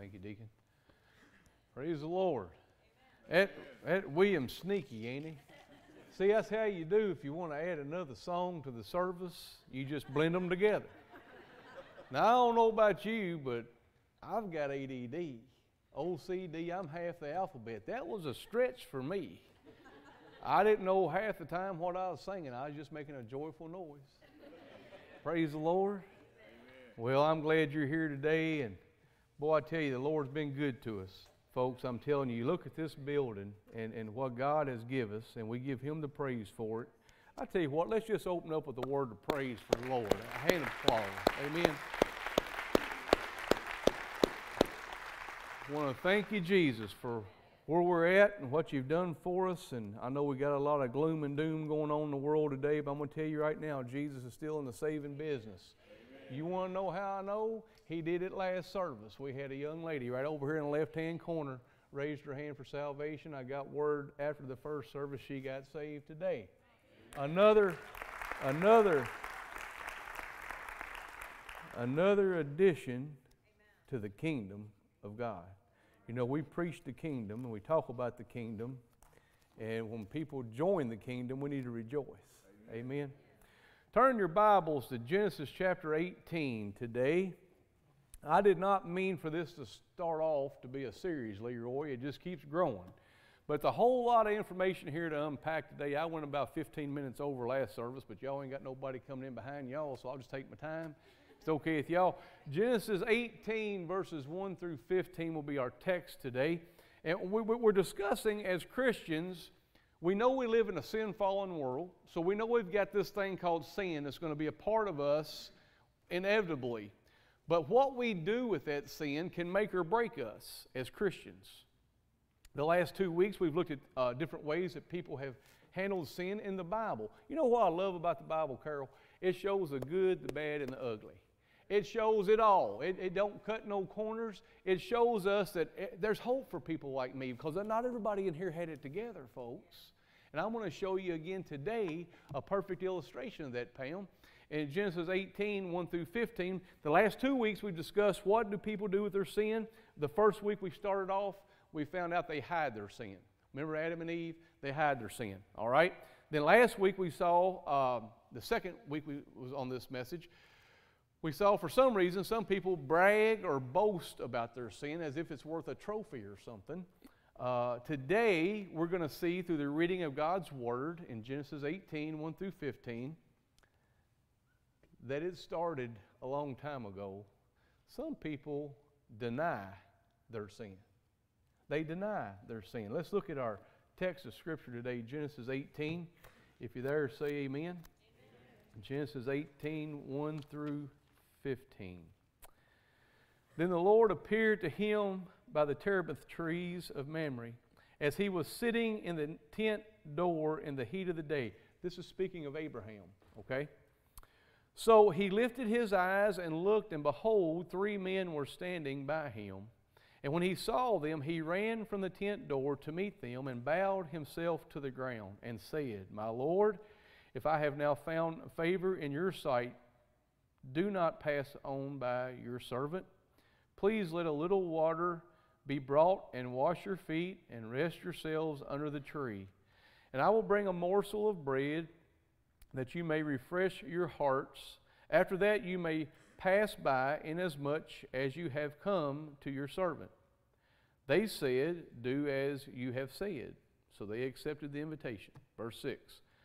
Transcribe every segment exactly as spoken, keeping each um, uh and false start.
Thank you, Deacon. Praise the Lord. That, that William's sneaky, ain't he? See, that's how you do if you want to add another song to the service. You just blend them together. Now, I don't know about you, but I've got A D D. O C D, I'm half the alphabet. That was a stretch for me. I didn't know half the time what I was singing. I was just making a joyful noise. Praise the Lord. Well, I'm glad you're here today, and boy, I tell you, the Lord's been good to us. Folks, I'm telling you, look at this building and, and what God has given us, and we give Him the praise for it. I tell you what, let's just open up with a word of praise for the Lord. A hand of applause. Amen. I want to thank you, Jesus, for where we're at and what you've done for us. And I know we got a lot of gloom and doom going on in the world today, but I'm going to tell you right now, Jesus is still in the saving business. Amen. You want to know how I know? He did it last service. We had a young lady right over here in the left-hand corner raised her hand for salvation. I got word after the first service she got saved today. Another, another, another addition to the kingdom of God. You know, we preach the kingdom and we talk about the kingdom, and when people join the kingdom, we need to rejoice. Amen. Amen. Turn your Bibles to Genesis chapter eighteen today. I did not mean for this to start off to be a series, Leroy. It just keeps growing. But the whole lot of information here to unpack today. I went about fifteen minutes over last service, but y'all ain't got nobody coming in behind y'all, so I'll just take my time. It's okay with y'all. Genesis eighteen verses one through fifteen will be our text today. And we, we're discussing as Christians, we know we live in a sin-fallen world, so we know we've got this thing called sin that's going to be a part of us inevitably. But what we do with that sin can make or break us as Christians. The last two weeks we've looked at uh, different ways that people have handled sin in the Bible. You know what I love about the Bible, Carol? It shows the good, the bad, and the ugly. It shows it all. It, it don't cut no corners. It shows us that it, there's hope for people like me, because not everybody in here had it together, folks. And I'm going to show you again today a perfect illustration of that, Pam. In Genesis eighteen, one through fifteen, the last two weeks we've discussed what do people do with their sin. The first week we started off, we found out they hide their sin. Remember Adam and Eve? They hide their sin, all right? Then last week we saw, uh, the second week we was on this message, we saw for some reason some people brag or boast about their sin as if it's worth a trophy or something. Uh, today we're going to see through the reading of God's Word in Genesis eighteen, one through fifteen, that it started a long time ago. Some people deny their sin. They deny their sin. Let's look at our text of Scripture today, Genesis eighteen. If you're there, say amen. Amen. Genesis eighteen, one through fifteen. Then the Lord appeared to him by the terebinth trees of Mamre, as he was sitting in the tent door in the heat of the day. This is speaking of Abraham, okay? So he lifted his eyes and looked, and behold, three men were standing by him. And when he saw them, he ran from the tent door to meet them and bowed himself to the ground and said, My Lord, if I have now found favor in your sight, do not pass on by your servant. Please let a little water be brought and wash your feet and rest yourselves under the tree. And I will bring a morsel of bread that you may refresh your hearts. After that you may pass by inasmuch as you have come to your servant. They said, Do as you have said. So they accepted the invitation. Verse six.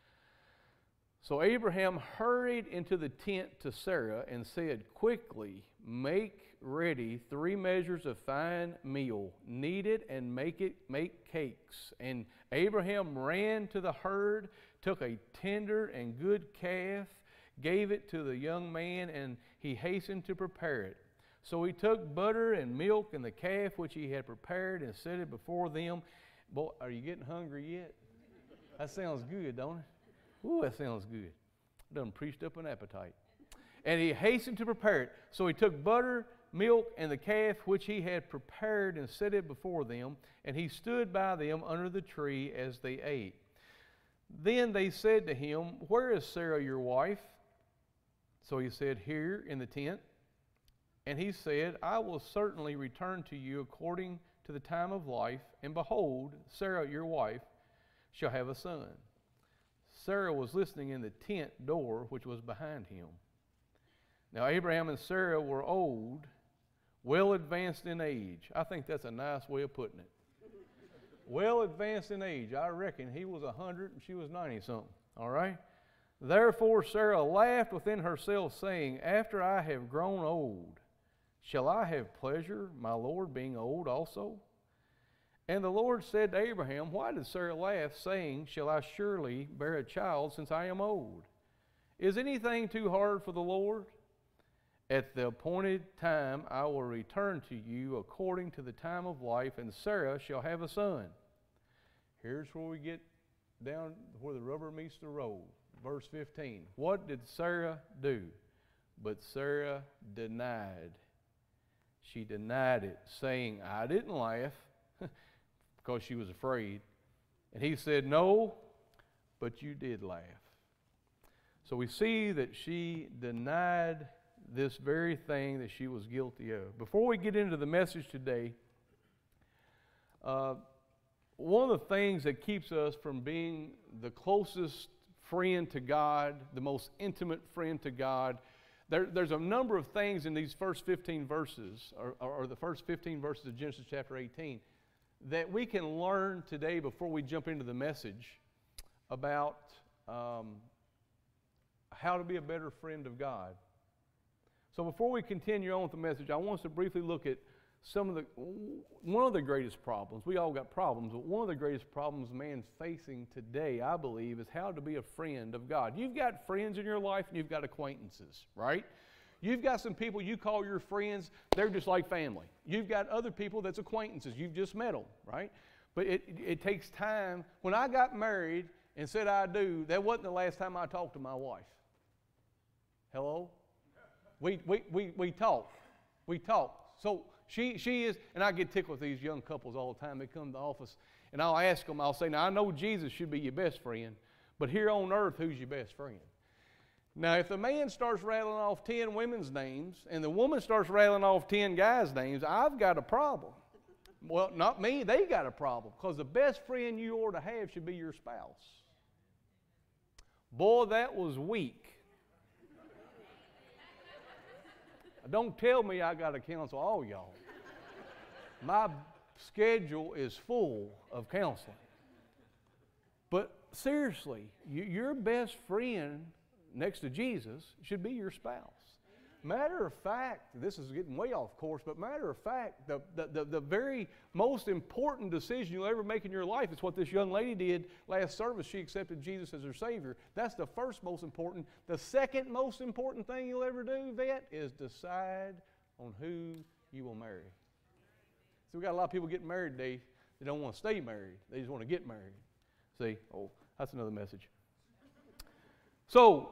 So Abraham hurried into the tent to Sarah and said, Quickly make ready three measures of fine meal, knead it and make it make cakes. And Abraham ran to the herd, took a tender and good calf, gave it to the young man, and he hastened to prepare it. So he took butter and milk and the calf which he had prepared and set it before them. Boy, are you getting hungry yet? That sounds good, don't it? Ooh, that sounds good. Done preached up an appetite. And he hastened to prepare it. So he took butter, milk, and the calf which he had prepared and set it before them. And he stood by them under the tree as they ate. Then they said to him, Where is Sarah your wife? So he said, Here in the tent. And he said, I will certainly return to you according to the time of life, and behold, Sarah your wife shall have a son. Sarah was listening in the tent door which was behind him. Now Abraham and Sarah were old, well advanced in age. I think that's a nice way of putting it. Well advanced in age. I reckon he was a hundred and she was ninety something. All right? Therefore Sarah laughed within herself, saying, after I have grown old, shall I have pleasure, my Lord being old also? And the Lord said to Abraham, why did Sarah laugh, saying, shall I surely bear a child since I am old? Is anything too hard for the Lord? At the appointed time I will return to you according to the time of life, and Sarah shall have a son. Here's where we get down where the rubber meets the road. Verse fifteen. What did Sarah do? But Sarah denied. She denied it, saying, I didn't laugh, because she was afraid. And he said, no, but you did laugh. So we see that she denied this very thing that she was guilty of. Before we get into the message today, uh, one of the things that keeps us from being the closest friend to God, the most intimate friend to God, there, there's a number of things in these first fifteen verses, or, or the first fifteen verses of Genesis chapter eighteen, that we can learn today before we jump into the message about um, how to be a better friend of God. So before we continue on with the message, I want us to briefly look at some of the, one of the greatest problems. We all got problems, but one of the greatest problems man's facing today, I believe, is how to be a friend of God. You've got friends in your life and you've got acquaintances, right? You've got some people you call your friends, they're just like family. You've got other people that's acquaintances, you've just met them, right? But it, it takes time. When I got married and said I do, that wasn't the last time I talked to my wife. Hello? We, we, we, we talk. We talk. So she, she is, and I get tickled with these young couples all the time. They come to the office, and I'll ask them, I'll say, now I know Jesus should be your best friend, but here on earth, who's your best friend? Now, if the man starts rattling off ten women's names, and the woman starts rattling off ten guys' names, I've got a problem. Well, not me, they got a problem, because the best friend you ought to have should be your spouse. Boy, that was weak. Don't tell me I got to counsel all y'all. My schedule is full of counseling. But seriously, you, your best friend next to Jesus should be your spouse. Matter of fact, this is getting way off course, but matter of fact, the, the, the, the very most important decision you'll ever make in your life is what this young lady did last service. She accepted Jesus as her Savior. That's the first most important. The second most important thing you'll ever do, Vet, is decide on who you will marry. So we got a lot of people getting married today. They don't want to stay married. They just want to get married. See? Oh, that's another message. So,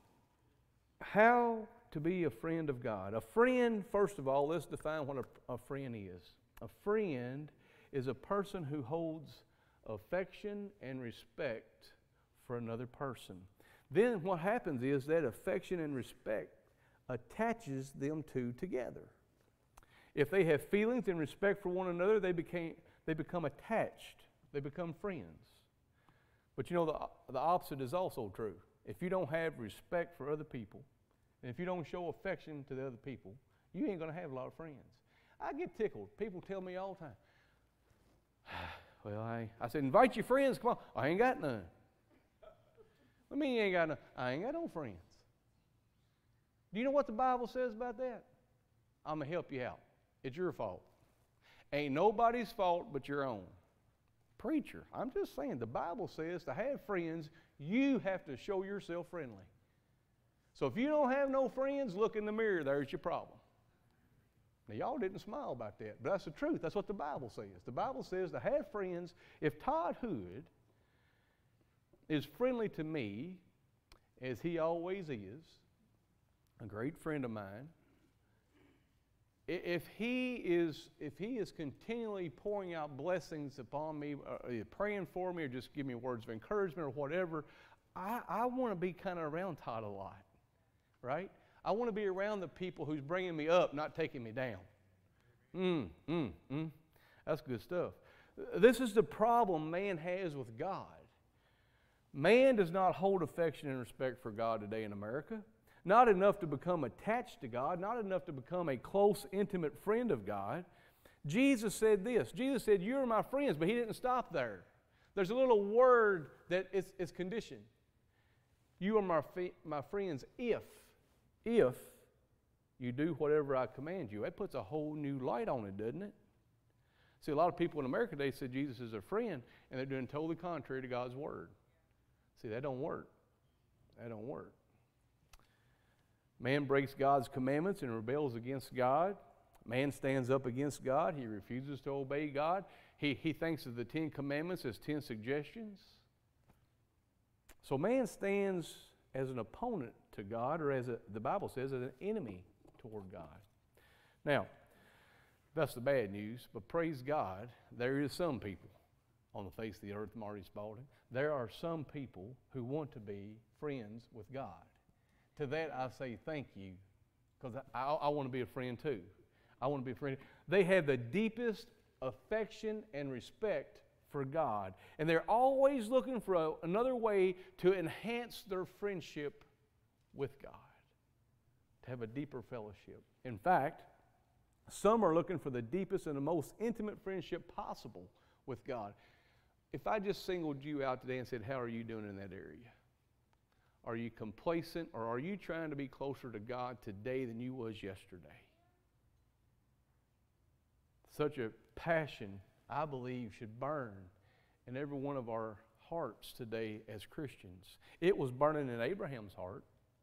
how to be a friend of God? A friend, first of all, let's define what a, a friend is. A friend is a person who holds affection and respect for another person. Then what happens is that affection and respect attaches them two together. If they have feelings and respect for one another, they became they become attached. They become friends. But you know, the, the opposite is also true. If you don't have respect for other people, and if you don't show affection to the other people, you ain't going to have a lot of friends. I get tickled. People tell me all the time, well, I, I said, invite your friends. Come on. I ain't got none. What do you mean you ain't got none? I ain't got no friends. Do you know what the Bible says about that? I'm going to help you out. It's your fault. Ain't nobody's fault but your own. Preacher, I'm just saying, the Bible says to have friends, you have to show yourself friendly. So if you don't have no friends, look in the mirror. There's your problem. Now, y'all didn't smile about that, but that's the truth. That's what the Bible says. The Bible says to have friends. If Todd Hood is friendly to me, as he always is, a great friend of mine, if he is, if he is continually pouring out blessings upon me, or praying for me, or just give me words of encouragement or whatever, I, I want to be kind of around Todd a lot. Right? I want to be around the people who's bringing me up, not taking me down. Mm, mm, mm. That's good stuff. This is the problem man has with God. Man does not hold affection and respect for God today in America. Not enough to become attached to God, not enough to become a close, intimate friend of God. Jesus said this. Jesus said, "You are my friends," but He didn't stop there. There's a little word that is, is conditioned. "You are my, my friends if, if you do whatever I command you." That puts a whole new light on it, doesn't it? See, a lot of people in America today say Jesus is their friend, and they're doing totally contrary to God's Word. See, that don't work. That don't work. Man breaks God's commandments and rebels against God. Man stands up against God. He refuses to obey God. He, he thinks of the Ten Commandments as ten suggestions. So man stands as an opponent to God, or as a, the Bible says, as an enemy toward God. Now, that's the bad news, but praise God, there is some people on the face of the earth, Marty Spalding. There are some people who want to be friends with God. To that I say thank you, because I, I, I want to be a friend too. I want to be a friend. They have the deepest affection and respect for God, and they're always looking for a, another way to enhance their friendship with God, to have a deeper fellowship. In fact, some are looking for the deepest and the most intimate friendship possible with God. If I just singled you out today and said, "How are you doing in that area?" Are you complacent, or are you trying to be closer to God today than you was yesterday? Such a passion, I believe, should burn in every one of our hearts today as Christians. It was burning in Abraham's heart.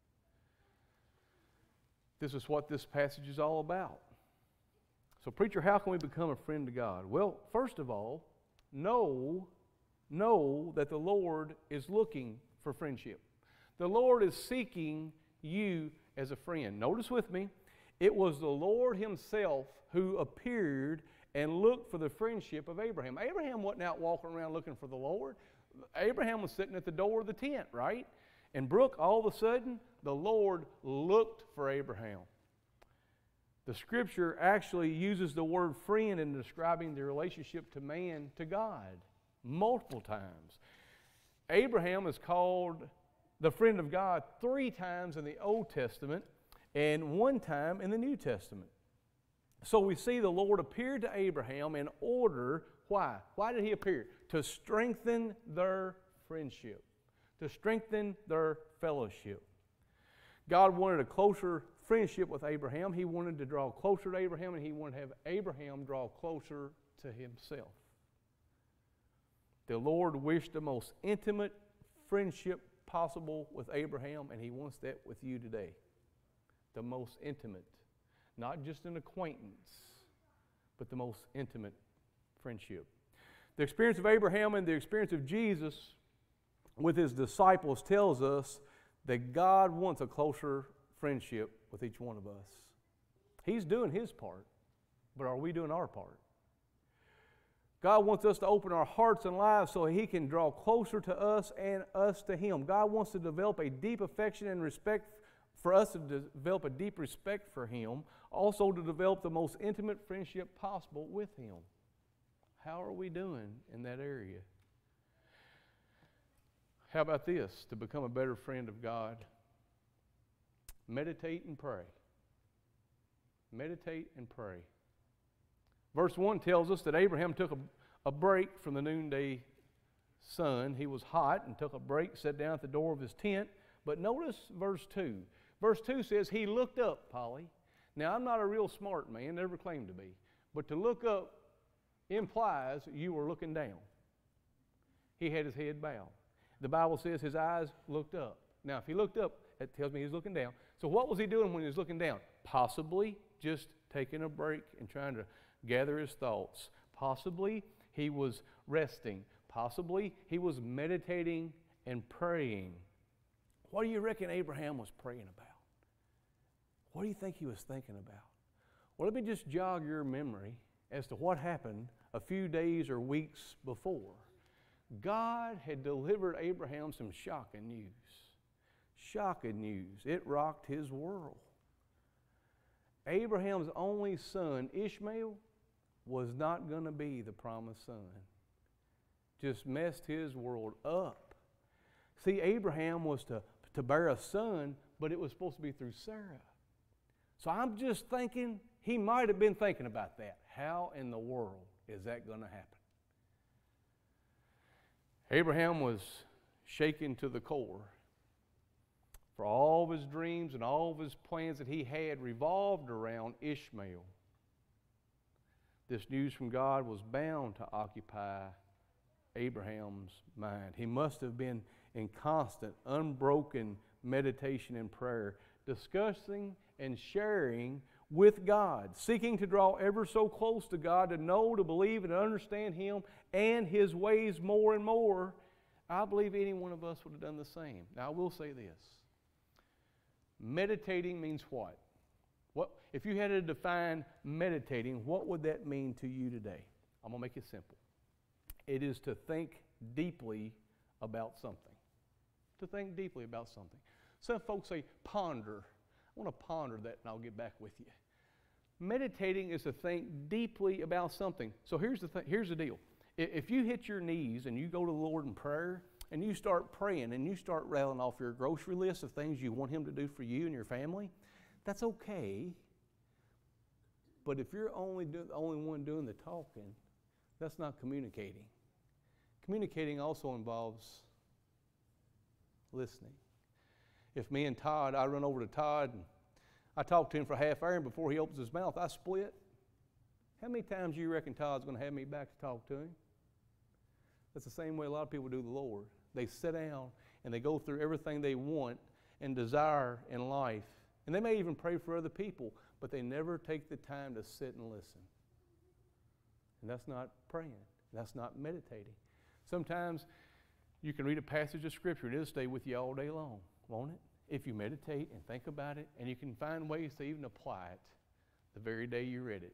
This is what this passage is all about. So, preacher, how can we become a friend to God? Well, first of all, know, know that the Lord is looking for friendship. The Lord is seeking you as a friend. Notice with me, it was the Lord Himself who appeared and looked for the friendship of Abraham. Abraham wasn't out walking around looking for the Lord. Abraham was sitting at the door of the tent, right? And Brooke, all of a sudden, the Lord looked for Abraham. The Scripture actually uses the word friend in describing the relationship to man to God multiple times. Abraham is called the friend of God three times in the Old Testament and one time in the New Testament. So we see the Lord appeared to Abraham in order, why? Why did He appear? To strengthen their friendship, to strengthen their fellowship. God wanted a closer friendship with Abraham. He wanted to draw closer to Abraham, and He wanted to have Abraham draw closer to Himself. The Lord wished the most intimate friendship possible with Abraham, and He wants that with you today. The most intimate. Not just an acquaintance, but the most intimate friendship. The experience of Abraham and the experience of Jesus with His disciples tells us that God wants a closer friendship with each one of us. He's doing His part, but are we doing our part? God wants us to open our hearts and lives so He can draw closer to us and us to Him. God wants to develop a deep affection and respect for us, to develop a deep respect for Him, also to develop the most intimate friendship possible with Him. How are we doing in that area? How about this? To become a better friend of God, meditate and pray. Meditate and pray. Verse one tells us that Abraham took a, a break from the noonday sun. He was hot and took a break, sat down at the door of his tent. But notice verse two. Verse two says he looked up, Polly. Now, I'm not a real smart man, never claimed to be. But to look up implies you were looking down. He had his head bowed. The Bible says his eyes looked up. Now, if he looked up, it tells me he was looking down. So what was he doing when he was looking down? Possibly just taking a break and trying to gather his thoughts. Possibly he was resting. Possibly he was meditating and praying. What do you reckon Abraham was praying about? What do you think he was thinking about? Well, let me just jog your memory as to what happened a few days or weeks before. God had delivered Abraham some shocking news. Shocking news. It rocked his world. Abraham's only son, Ishmael, was not going to be the promised son. Just messed his world up. See, Abraham was to, to bear a son, but it was supposed to be through Sarah. So I'm just thinking, he might have been thinking about that. How in the world is that going to happen? Abraham was shaken to the core. For all of his dreams and all of his plans that he had revolved around Ishmael. This news from God was bound to occupy Abraham's mind. He must have been in constant, unbroken meditation and prayer, discussing and sharing with God, seeking to draw ever so close to God, to know, to believe, and to understand Him and His ways more and more. I believe any one of us would have done the same. Now, I will say this. Meditating means what? What if you had to define meditating, what would that mean to you today? I'm going to make it simple. It is to think deeply about something. To think deeply about something. Some folks say ponder. I want to ponder that and I'll get back with you. Meditating is to think deeply about something. So here's the th- here's the deal. If you hit your knees and you go to the Lord in prayer and you start praying and you start rattling off your grocery list of things you want Him to do for you and your family, that's okay. But if you're only do, the only one doing the talking, that's not communicating. Communicating also involves listening. If me and Todd, I run over to Todd and I talk to him for a half hour, and before he opens his mouth, I split. How many times do you reckon Todd's going to have me back to talk to him? That's the same way a lot of people do the Lord. They sit down and they go through everything they want and desire in life. And they may even pray for other people, but they never take the time to sit and listen. And that's not praying. That's not meditating. Sometimes you can read a passage of Scripture and it'll stay with you all day long, won't it? If you meditate and think about it, and you can find ways to even apply it the very day you read it.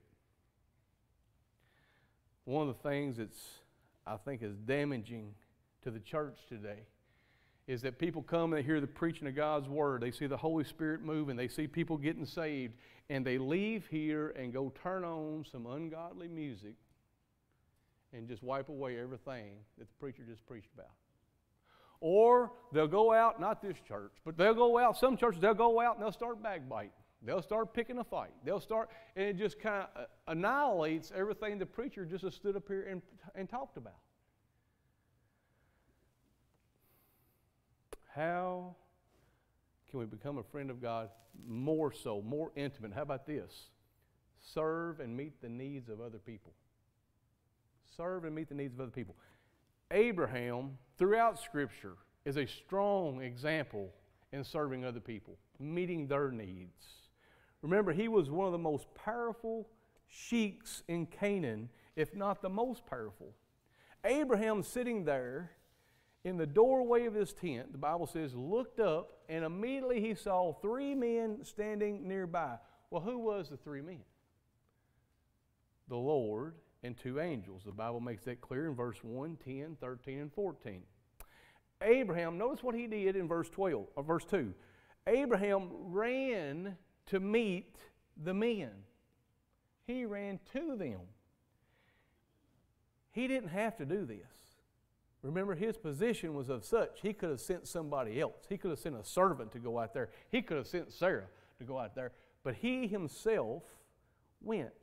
One of the things that's, I think, is damaging to the church today is that people come and they hear the preaching of God's Word. They see the Holy Spirit moving. They see people getting saved. And they leave here and go turn on some ungodly music and just wipe away everything that the preacher just preached about. Or they'll go out, not this church, but they'll go out, some churches, they'll go out and they'll start backbiting. They'll start picking a fight. They'll start, and it just kind of annihilates everything the preacher just has stood up here and, and talked about. How can we become a friend of God more so, more intimate? How about this? Serve and meet the needs of other people. Serve and meet the needs of other people. Abraham, throughout Scripture, is a strong example in serving other people, meeting their needs. Remember, he was one of the most powerful sheiks in Canaan, if not the most powerful. Abraham sitting there in the doorway of his tent, the Bible says, looked up, and immediately he saw three men standing nearby. Well, who was the three men? The Lord and two angels. The Bible makes that clear in verse one, ten, thirteen, and fourteen. Abraham, notice what he did in verse twelve, or verse two. Abraham ran to meet the men. He ran to them. He didn't have to do this. Remember, his position was of such, he could have sent somebody else. He could have sent a servant to go out there. He could have sent Sarah to go out there. But he himself went.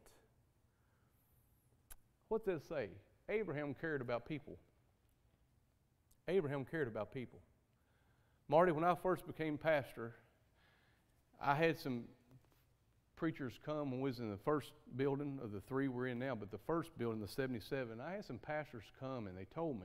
What does it say? Abraham cared about people. Abraham cared about people. Marty, when I first became pastor, I had some preachers come when we was in the first building of the three we're in now, but the first building, the seventy-seven, I had some pastors come and they told me,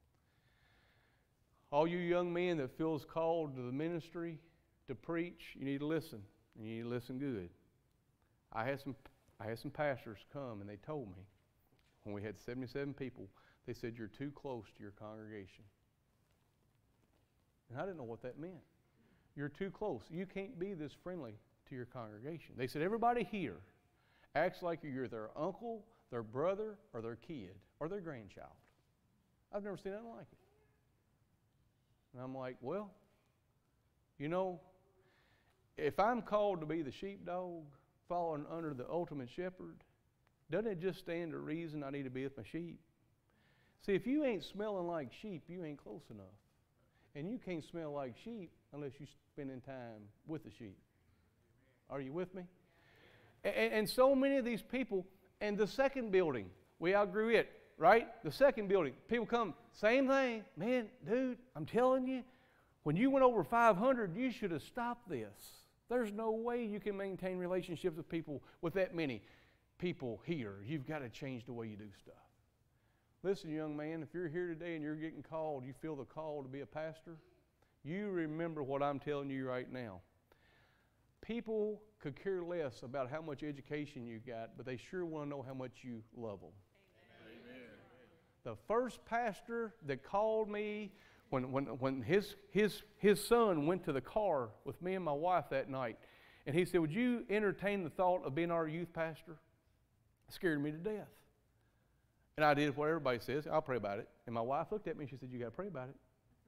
all you young men that feels called to the ministry to preach, you need to listen, and you need to listen good. I had some, I had some pastors come and they told me, when we had seventy-seven people, they said, you're too close to your congregation. And I didn't know what that meant. You're too close. You can't be this friendly to your congregation. They said, everybody here acts like you're their uncle, their brother, or their kid, or their grandchild. I've never seen anything like it. And I'm like, well, you know, if I'm called to be the sheepdog, falling under the ultimate shepherd, doesn't it just stand to reason I need to be with my sheep? See, if you ain't smelling like sheep, you ain't close enough. And you can't smell like sheep unless you're spending time with the sheep. Are you with me? And, and so many of these people, and the second building, we outgrew it, right? The second building, people come, same thing. Man, dude, I'm telling you, when you went over five hundred, you should have stopped this. There's no way you can maintain relationships with people with that many people here. You've got to change the way you do stuff. Listen, young man, if you're here today and you're getting called, you feel the call to be a pastor, you remember what I'm telling you right now. People could care less about how much education you got, but they sure want to know how much you love them. Amen. The first pastor that called me when, when, when his, his, his son went to the car with me and my wife that night, and he said, would you entertain the thought of being our youth pastor? It scared me to death. And I did what everybody says. I'll pray about it. And my wife looked at me and she said, you got to pray about it.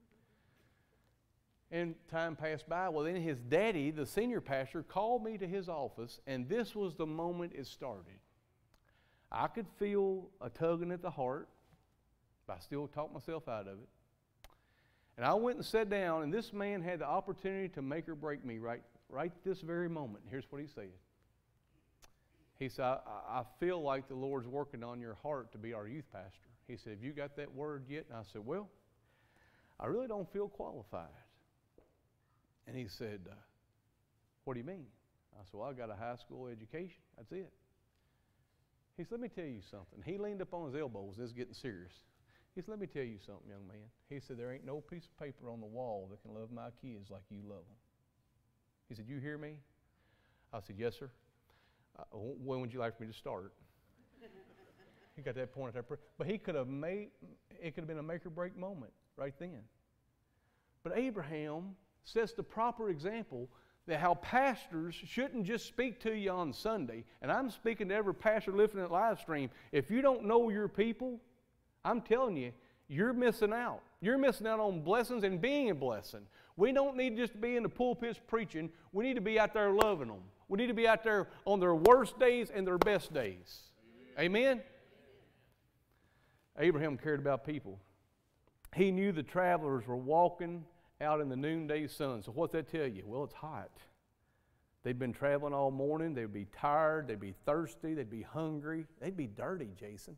And time passed by. Well, then his daddy, the senior pastor, called me to his office, and this was the moment it started. I could feel a tugging at the heart, but I still talked myself out of it. And I went and sat down, and this man had the opportunity to make or break me right, right this very moment. Here's what he said. He said, I, I feel like the Lord's working on your heart to be our youth pastor. He said, have you got that word yet? And I said, well, I really don't feel qualified. And he said, uh, what do you mean? I said, well, I got a high school education. That's it. He said, let me tell you something. He leaned up on his elbows. This is getting serious. He said, let me tell you something, young man. He said, there ain't no piece of paper on the wall that can love my kids like you love them. He said, you hear me? I said, yes, sir. Uh, when would you like for me to start? He got that point at that. But he could have made, it could have been a make or break moment right then. But Abraham sets the proper example that how pastors shouldn't just speak to you on Sunday. And I'm speaking to every pastor listening at live stream. If you don't know your people, I'm telling you, you're missing out. You're missing out on blessings and being a blessing. We don't need just to be in the pulpits preaching. We need to be out there loving them. We need to be out there on their worst days and their best days. Amen? Amen? Abraham cared about people. He knew the travelers were walking out in the noonday sun. So what's that tell you? Well, it's hot. They'd been traveling all morning. They'd be tired. They'd be thirsty. They'd be hungry. They'd be dirty, Jason.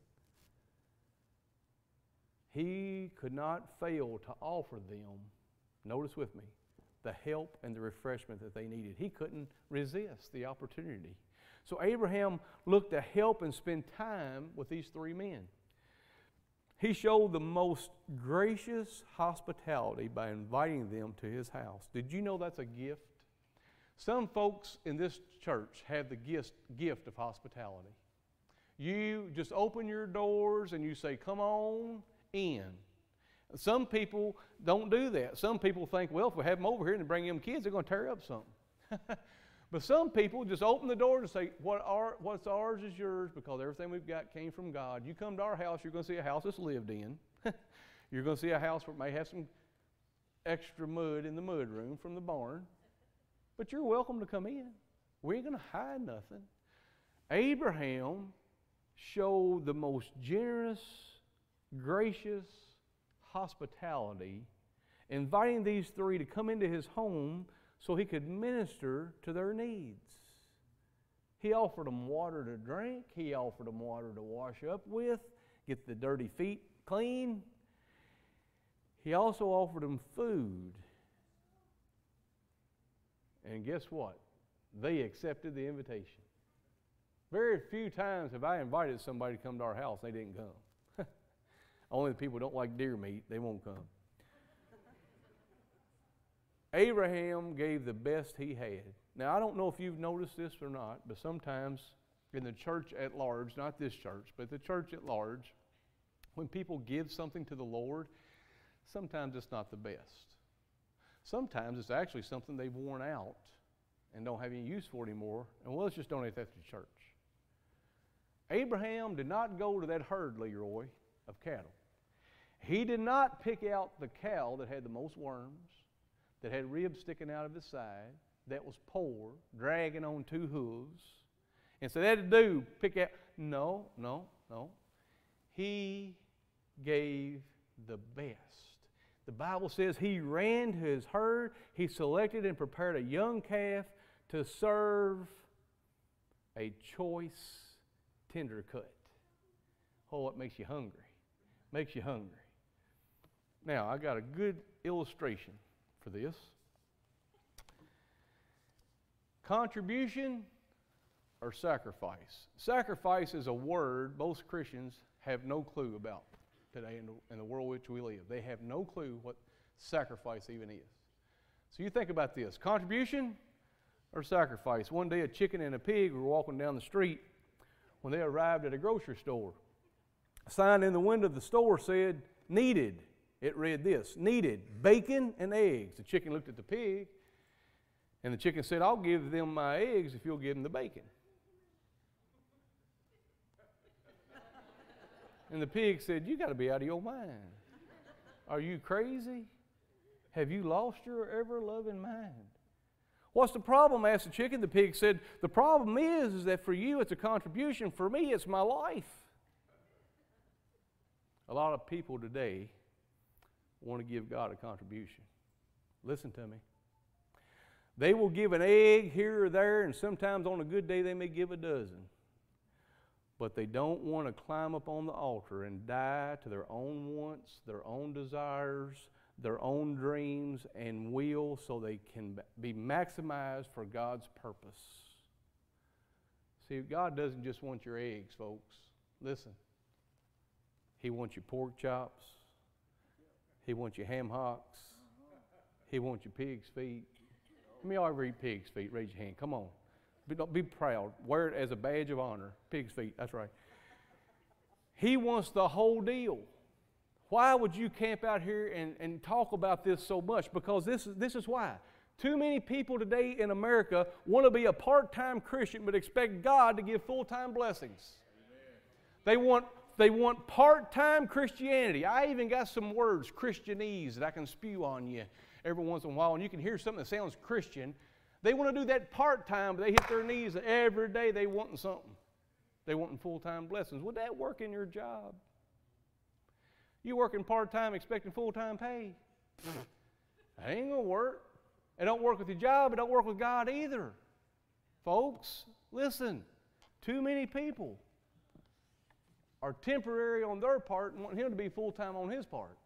He could not fail to offer them, notice with me, the help and the refreshment that they needed. He couldn't resist the opportunity. So Abraham looked to help and spend time with these three men. He showed the most gracious hospitality by inviting them to his house. Did you know that's a gift? Some folks in this church have the gift, gift of hospitality. You just open your doors and you say, come on in. Some people don't do that. Some people think, well, if we have them over here and bring them kids, they're going to tear up something. But some people just open the door and say, what are, what's ours is yours, because everything we've got came from God. You come to our house, you're going to see a house that's lived in. You're going to see a house where it may have some extra mud in the mud room from the barn. But you're welcome to come in. We ain't going to hide nothing. Abraham showed the most generous, gracious hospitality, inviting these three to come into his home so he could minister to their needs. He offered them water to drink. He offered them water to wash up with, get the dirty feet clean. He also offered them food. And guess what? They accepted the invitation. Very few times have I invited somebody to come to our house and they didn't come. Only the people who don't like deer meat, they won't come. Abraham gave the best he had. Now, I don't know if you've noticed this or not, but sometimes in the church at large, not this church, but the church at large, when people give something to the Lord, sometimes it's not the best. Sometimes it's actually something they've worn out and don't have any use for it anymore, and well, let's just donate that to the church. Abraham did not go to that herd, Leroy, of cattle. He did not pick out the cow that had the most worms, that had ribs sticking out of his side, that was poor, dragging on two hooves. And so they had to do, pick out. No, no, no. He gave the best. The Bible says he ran to his herd. He selected and prepared a young calf to serve a choice tender cut. Oh, it makes you hungry. Makes you hungry. Now, I got a good illustration for this. Contribution or sacrifice? Sacrifice is a word most Christians have no clue about today in the, in the world in which we live. They have no clue what sacrifice even is. So you think about this. Contribution or sacrifice? One day a chicken and a pig were walking down the street when they arrived at a grocery store. A sign in the window of the store said, needed. It read this, needed bacon and eggs. The chicken looked at the pig, and the chicken said, I'll give them my eggs if you'll give them the bacon. And the pig said, you got to be out of your mind. Are you crazy? Have you lost your ever-loving mind? What's the problem? Asked the chicken. The pig said, the problem is, is that for you it's a contribution. For me it's my life. A lot of people today want to give God a contribution. Listen to me. They will give an egg here or there, and sometimes on a good day they may give a dozen. But they don't want to climb up on the altar and die to their own wants, their own desires, their own dreams and will, so they can be maximized for God's purpose. See, God doesn't just want your eggs, folks. Listen. He wants your pork chops. He wants your ham hocks. He wants your pig's feet. How many of y'all ever eat pig's feet? Raise your hand. Come on. Be, don't be proud. Wear it as a badge of honor. Pig's feet. That's right. He wants the whole deal. Why would you camp out here and, and talk about this so much? Because this is, this is why. Too many people today in America want to be a part-time Christian but expect God to give full-time blessings. Amen. They want, they want part-time Christianity. I even got some words, Christianese, that I can spew on you every once in a while, and you can hear something that sounds Christian. They want to do that part-time, but they hit their knees every day. They wanting something. They wanting full-time blessings. Would that work in your job? You working part-time expecting full-time pay? That ain't going to work. It don't work with your job. It don't work with God either. Folks, listen. Too many people are temporary on their part and want Him to be full-time on His part.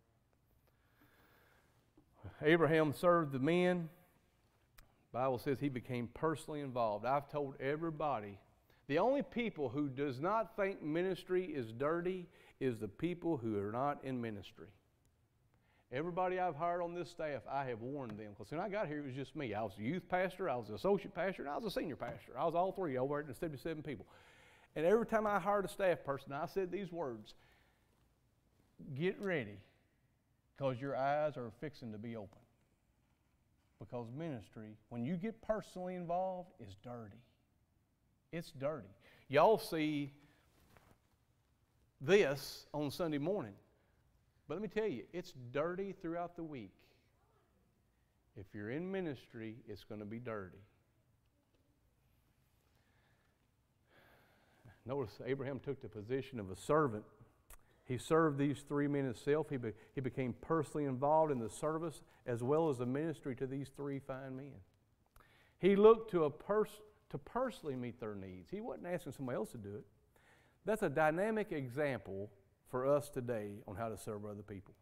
Abraham served the men. The Bible says he became personally involved. I've told everybody, the only people who does not think ministry is dirty is the people who are not in ministry. Everybody I've hired on this staff, I have warned them. Because when I got here, it was just me. I was a youth pastor, I was an associate pastor, and I was a senior pastor. I was all three over at seventy-seven people. And every time I hired a staff person, I said these words, get ready, because your eyes are fixing to be open. Because ministry, when you get personally involved, is dirty. It's dirty. Y'all see this on Sunday morning. But let me tell you, it's dirty throughout the week. If you're in ministry, it's going to be dirty. Notice Abraham took the position of a servant. He served these three men himself. He, be, he became personally involved in the service as well as the ministry to these three fine men. He looked to, a pers to personally meet their needs. He wasn't asking somebody else to do it. That's a dynamic example for us today on how to serve other people.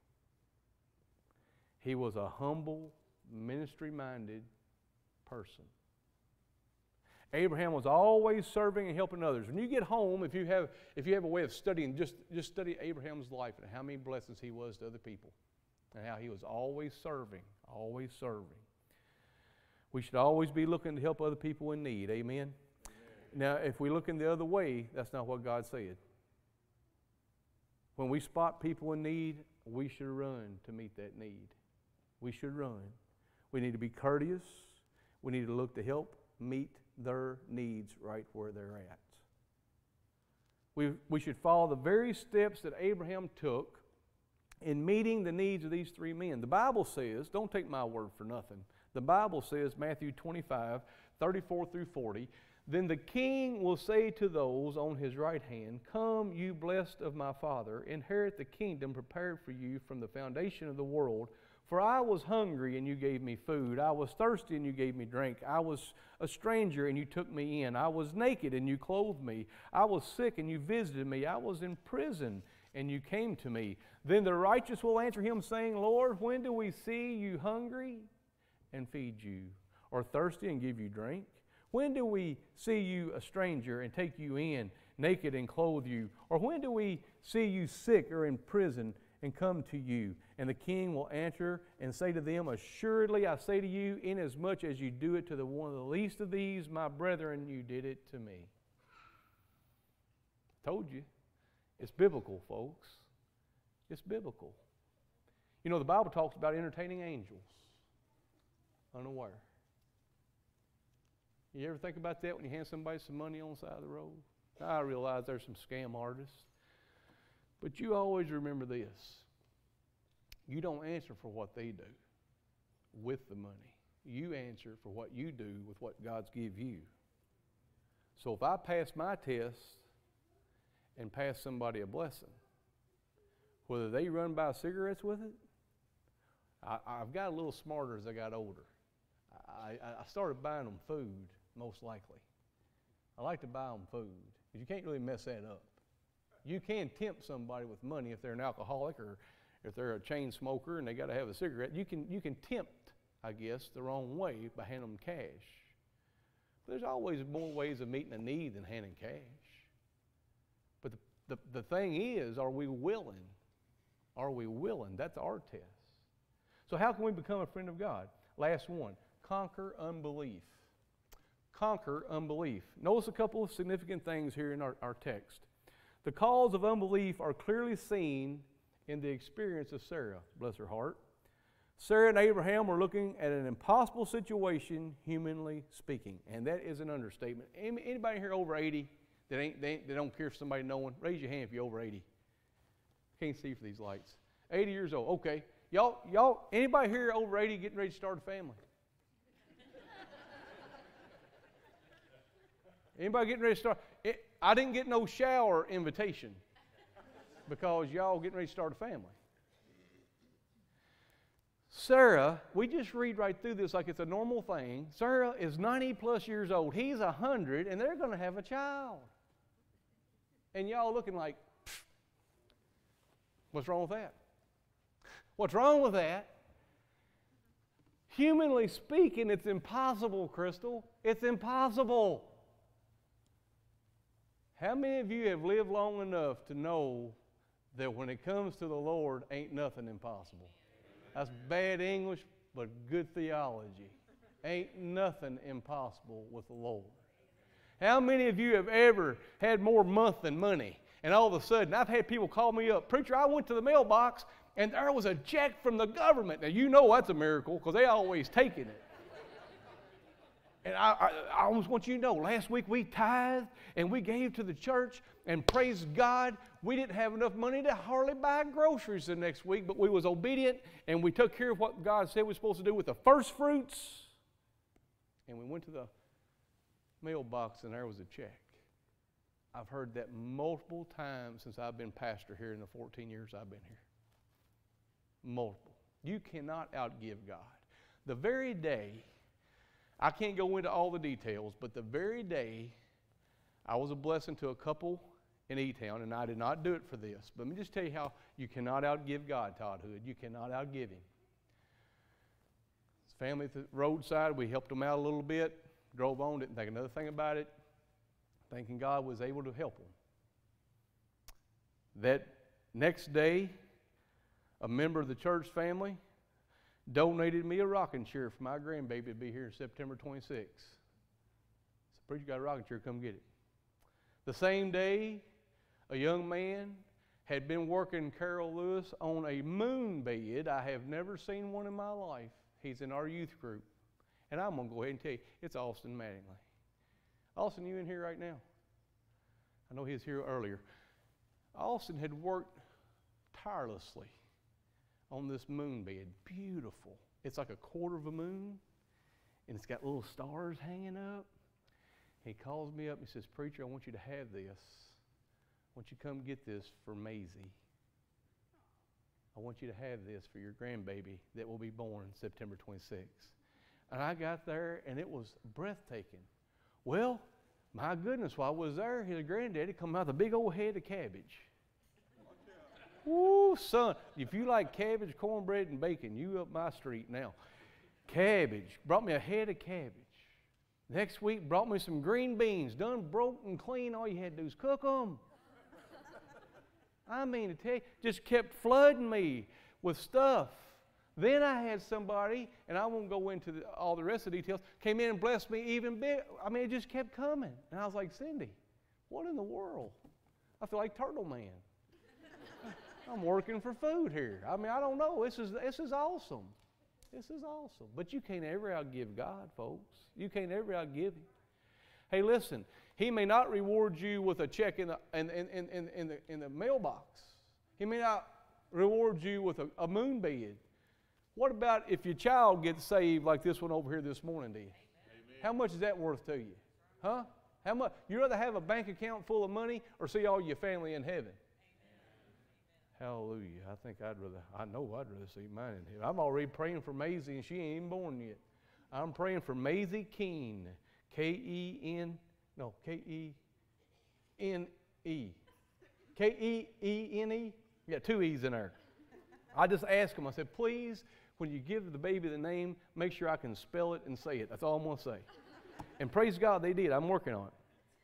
He was a humble, ministry-minded person. Abraham was always serving and helping others. When you get home, if you have, if you have a way of studying, just, just study Abraham's life and how many blessings he was to other people and how he was always serving, always serving. We should always be looking to help other people in need. Amen? Amen. Now, if we look in the other way, that's not what God said. When we spot people in need, we should run to meet that need. We should run. We need to be courteous. We need to look to help meet their needs right where they're at. We, we should follow the very steps that Abraham took in meeting the needs of these three men. The Bible says, don't take my word for nothing, the Bible says, Matthew twenty-five, thirty-four through forty, Then the king will say to those on his right hand, Come, you blessed of my Father, inherit the kingdom prepared for you from the foundation of the world. For I was hungry, and you gave me food. I was thirsty, and you gave me drink. I was a stranger, and you took me in. I was naked, and you clothed me. I was sick, and you visited me. I was in prison, and you came to me. Then the righteous will answer him, saying, Lord, when do we see you hungry and feed you, or thirsty and give you drink? When do we see you a stranger and take you in, naked and clothe you? Or when do we see you sick or in prison and come to you? And the king will answer and say to them, Assuredly I say to you, inasmuch as you do it to the one of the least of these, my brethren, you did it to me. Told you. It's biblical, folks. It's biblical. You know, the Bible talks about entertaining angels unaware. You ever think about that when you hand somebody some money on the side of the road? I realize there's some scam artists. But you always remember this. You don't answer for what they do with the money. You answer for what you do with what God's give you. So if I pass my test and pass somebody a blessing, whether they run by cigarettes with it, I, I've got a little smarter as I got older. I, I started buying them food, most likely. I like to buy them food, because you can't really mess that up. You can tempt somebody with money if they're an alcoholic or if they're a chain smoker and they got to have a cigarette. You can, you can tempt, I guess, the wrong way by handing them cash. But there's always more ways of meeting a need than handing cash. But the, the, the thing is, are we willing? Are we willing? That's our test. So how can we become a friend of God? Last one. Conquer unbelief. Conquer unbelief. Notice a couple of significant things here in our, our text. The cause of unbelief are clearly seen in the experience of Sarah, bless her heart. Sarah and Abraham were looking at an impossible situation, humanly speaking, and that is an understatement. Anybody here over eighty that ain't, they, ain't, they don't care for somebody knowing? Raise your hand if you're over eighty. Can't see for these lights. eighty years old, okay. Y'all, y'all, anybody here over eighty getting ready to start a family? Anybody getting ready to start? It, I didn't get no shower invitation because y'all getting ready to start a family. Sarah, we just read right through this like it's a normal thing. Sarah is ninety plus years old. He's one hundred, and they're going to have a child. And y'all looking like, what's wrong with that? What's wrong with that? Humanly speaking, it's impossible, Crystal. It's impossible. How many of you have lived long enough to know that when it comes to the Lord, ain't nothing impossible? That's bad English, but good theology. Ain't nothing impossible with the Lord. How many of you have ever had more month than money? And all of a sudden, I've had people call me up, Preacher, I went to the mailbox, and there was a check from the government. Now, you know that's a miracle, because they always taking it. And I, I, I almost want you to know, last week we tithed and we gave to the church, and praise God, we didn't have enough money to hardly buy groceries the next week, but we was obedient, and we took care of what God said we were supposed to do with the first fruits. And we went to the mailbox, and there was a check. I've heard that multiple times since I've been pastor here in the fourteen years I've been here. Multiple. You cannot outgive God. The very day, I can't go into all the details, but the very day I was a blessing to a couple in E-Town, and I did not do it for this. But let me just tell you how you cannot outgive God, Todd Hood. You cannot outgive Him. His family at the roadside, we helped them out a little bit, drove on, didn't think another thing about it, thinking God was able to help them. That next day, a member of the church family donated me a rocking chair for my grandbaby to be here September twenty-sixth. So, Preacher, got a rocking chair, come get it. The same day, a young man had been working Carol Lewis on a moon bed. I have never seen one in my life. He's in our youth group. And I'm going to go ahead and tell you, it's Austin Mattingly. Austin, you in here right now? I know he was here earlier. Austin had worked tirelessly on this moon bed. Beautiful. It's like a quarter of a moon, and it's got little stars hanging up. He calls me up and he says, "Preacher, I want you to have this. I want you to come get this for Maisie. I want you to have this for your grandbaby that will be born September twenty-sixth. And I got there, and it was breathtaking. Well, my goodness, while I was there, his granddaddy come out with a big old head of cabbage. Woo, son, if you like cabbage, cornbread, and bacon, you up my street now. Cabbage. Brought me a head of cabbage. Next week, brought me some green beans, done broke and clean. All you had to do is cook them. I mean to tell you, just kept flooding me with stuff. Then I had somebody, and I won't go into the, all the rest of the details, came in and blessed me even big. I mean, it just kept coming. And I was like, Cindy, what in the world? I feel like Turtle Man. I'm working for food here. I mean, I don't know. This is, this is awesome. This is awesome. But you can't ever outgive God, folks. You can't ever outgive Him. Hey, listen, He may not reward you with a check in the, in, in, in, in the, in the mailbox. He may not reward you with a, a moon bed. What about if your child gets saved like this one over here this morning did? Amen. How much is that worth to you? Huh? How much? You'd rather have a bank account full of money or see all your family in heaven? Amen. Hallelujah. I think I'd rather, I know I'd rather see mine in heaven. I'm already praying for Maisie and she ain't even born yet. I'm praying for Maisie Keene. K E N, no, K E N E. K E E N E? You got two E's in there. I just asked him, I said, please, when you give the baby the name, make sure I can spell it and say it. That's all I'm going to say. And praise God, they did. I'm working on it.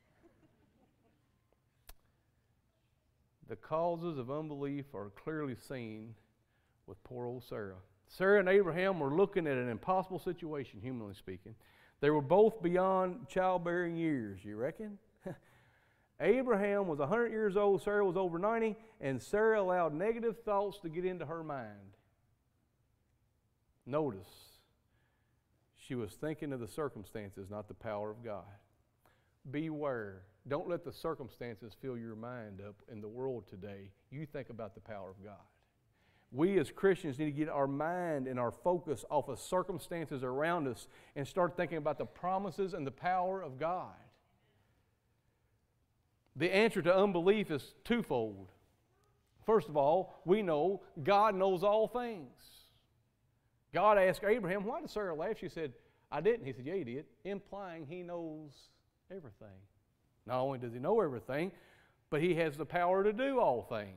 The causes of unbelief are clearly seen with poor old Sarah. Sarah and Abraham were looking at an impossible situation, humanly speaking. They were both beyond childbearing years, you reckon? Abraham was one hundred years old, Sarah was over ninety, and Sarah allowed negative thoughts to get into her mind. Notice, she was thinking of the circumstances, not the power of God. Beware. Don't let the circumstances fill your mind up in the world today. You think about the power of God. We as Christians need to get our mind and our focus off of circumstances around us and start thinking about the promises and the power of God. The answer to unbelief is twofold. First of all, we know God knows all things. God asked Abraham, why did Sarah laugh? She said, I didn't. He said, yeah, he did, implying He knows everything. Not only does He know everything, but He has the power to do all things.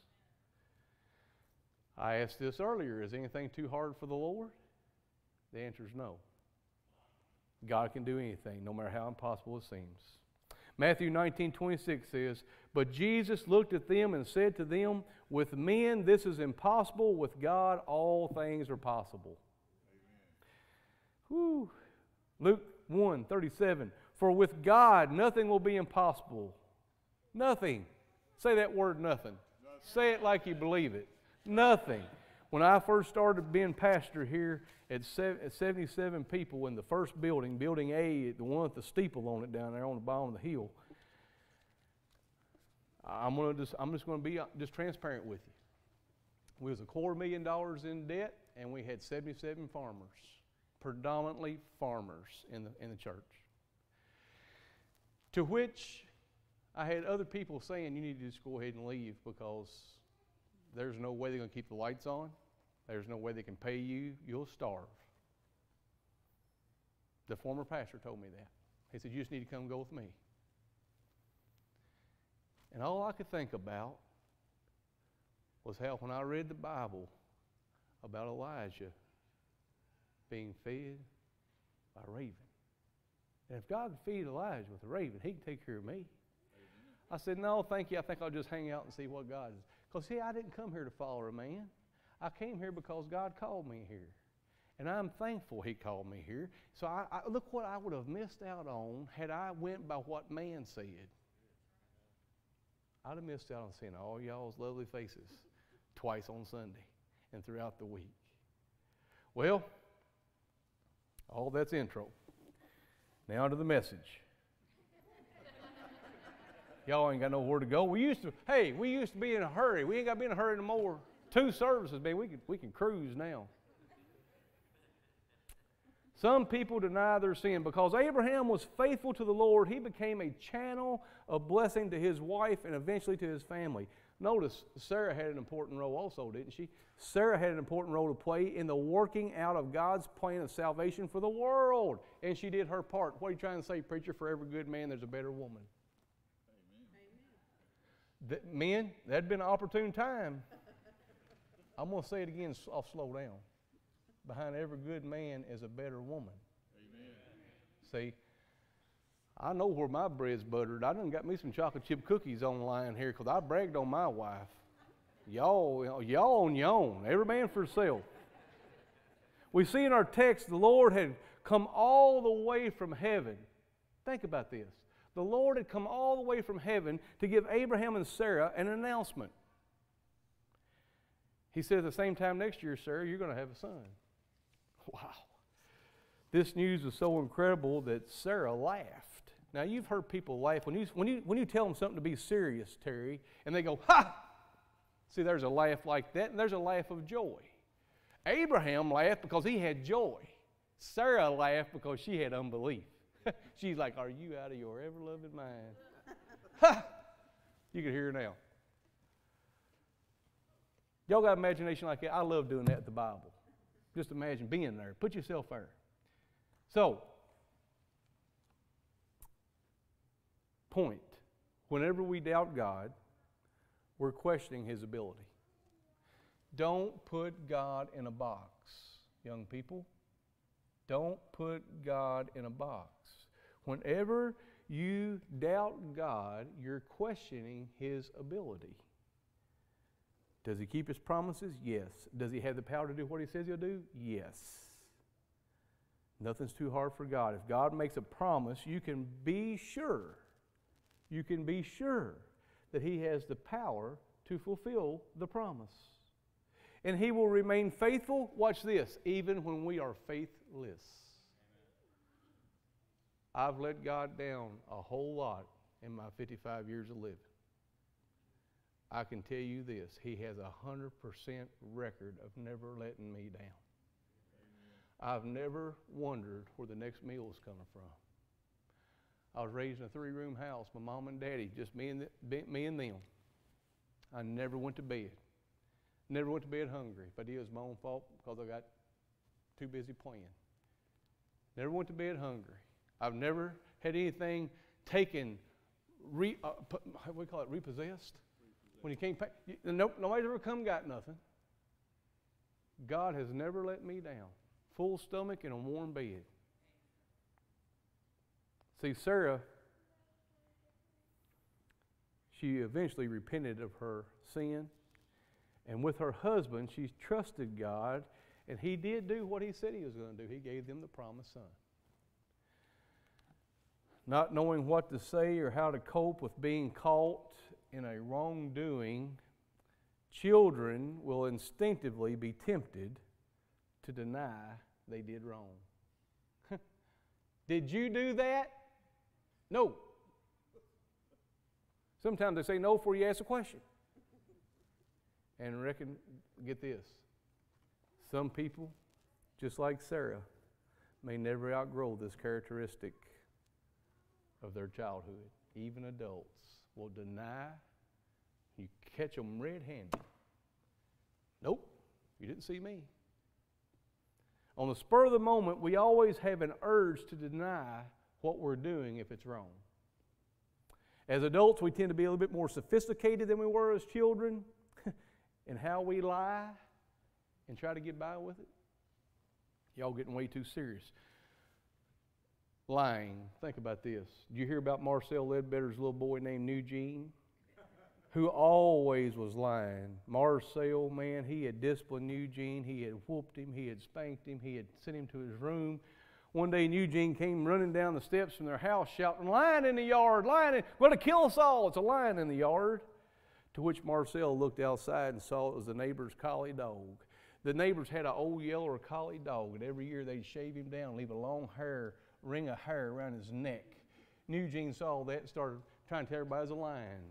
I asked this earlier, is anything too hard for the Lord? The answer is no. God can do anything, no matter how impossible it seems. Matthew nineteen twenty-six says, but Jesus looked at them and said to them, with men this is impossible, with God all things are possible. Amen. Whew. Luke one thirty-seven, for with God nothing will be impossible. Nothing. Say that word, nothing. Nothing. Say it like you believe it. Nothing. When I first started being pastor here at seventy-seven people in the first building, Building A, the one with the steeple on it down there on the bottom of the hill, I'm gonna just I'm just going to be just transparent with you. We was a quarter million dollars in debt, and we had seventy-seven farmers, predominantly farmers in the in the church. To which I had other people saying, you need to just go ahead and leave because there's no way they're going to keep the lights on. There's no way they can pay you. You'll starve. The former pastor told me that. He said, you just need to come go with me. And all I could think about was how when I read the Bible about Elijah being fed by a raven. And if God could feed Elijah with a raven, He can take care of me. Amen. I said, no, thank you. I think I'll just hang out and see what God is. Because, see, I didn't come here to follow a man. I came here because God called me here. And I'm thankful He called me here. So I, I, look what I would have missed out on had I went by what man said. I'd have missed out on seeing all y'all's lovely faces twice on Sunday and throughout the week. Well, all that's intro. Now to the message. Y'all ain't got nowhere to go. We used to, hey, we used to be in a hurry. We ain't got to be in a hurry no more. Two services, man, we can, we can cruise now. Some people deny their sin. Because Abraham was faithful to the Lord, he became a channel of blessing to his wife and eventually to his family. Notice, Sarah had an important role also, didn't she? Sarah had an important role to play in the working out of God's plan of salvation for the world. And she did her part. What are you trying to say, preacher? For every good man, there's a better woman. Amen. The, men, that'd been an opportune time. I'm going to say it again. I'll slow down. Behind every good man is a better woman. Amen. See, I know where my bread's buttered. I done got me some chocolate chip cookies online here because I bragged on my wife. Y'all, y'all on your own. Every man for himself. We see in our text the Lord had come all the way from heaven. Think about this. The Lord had come all the way from heaven to give Abraham and Sarah an announcement. He said at the same time next year, Sarah, you're going to have a son. Wow. This news was so incredible that Sarah laughed. Now, you've heard people laugh. When you, when you, when you tell them something to be serious, Terry, and they go, ha! See, there's a laugh like that, and there's a laugh of joy. Abraham laughed because he had joy. Sarah laughed because she had unbelief. She's like, are you out of your ever-loving mind? Ha! You can hear her now. Y'all got imagination like that? I love doing that at the Bible. Just imagine being there. Put yourself there. So, point. Whenever we doubt God, we're questioning His ability. Don't put God in a box, young people. Don't put God in a box. Whenever you doubt God, you're questioning His ability. Does He keep His promises? Yes. Does He have the power to do what He says He'll do? Yes. Nothing's too hard for God. If God makes a promise, you can be sure, you can be sure that He has the power to fulfill the promise. And He will remain faithful, watch this, even when we are faithless. I've let God down a whole lot in my fifty-five years of living. I can tell you this, He has a one hundred percent record of never letting me down. Amen. I've never wondered where the next meal is coming from. I was raised in a three-room house, my mom and daddy, just me and, the, me and them. I never went to bed. Never went to bed hungry. If I did, it was my own fault because I got too busy playing. Never went to bed hungry. I've never had anything taken, re, uh, what do we call it, repossessed? When you can't pay, you, nope, nobody's ever come got nothing. God has never let me down. Full stomach and a warm bed. See, Sarah, she eventually repented of her sin. And with her husband, she trusted God, and He did do what He said He was going to do. He gave them the promised son. Not knowing what to say or how to cope with being caught in a wrongdoing, children will instinctively be tempted to deny they did wrong. Did you do that? No. Sometimes they say no before you ask a question. And reckon, get this, some people, just like Sarah, may never outgrow this characteristic of their childhood. Even adults will deny. You catch them red-handed. Nope, you didn't see me. On the spur of the moment, we always have an urge to deny what we're doing if it's wrong. As adults, we tend to be a little bit more sophisticated than we were as children in how we lie and try to get by with it. Y'all getting way too serious. Lying. Think about this. Did you hear about Marcel Ledbetter's little boy named Eugene? Who always was lying. Marcel, man, he had disciplined Eugene. He had whooped him. He had spanked him. He had sent him to his room. One day, Eugene came running down the steps from their house shouting, "Lion in the yard, lion, going to kill us all. It's a lion in the yard." To which Marcel looked outside and saw it was the neighbor's collie dog. The neighbors had an old yellow or collie dog, and every year they'd shave him down, leave a long hair, ring of hair around his neck. And Eugene saw that and started trying to tell everybody it was a lion.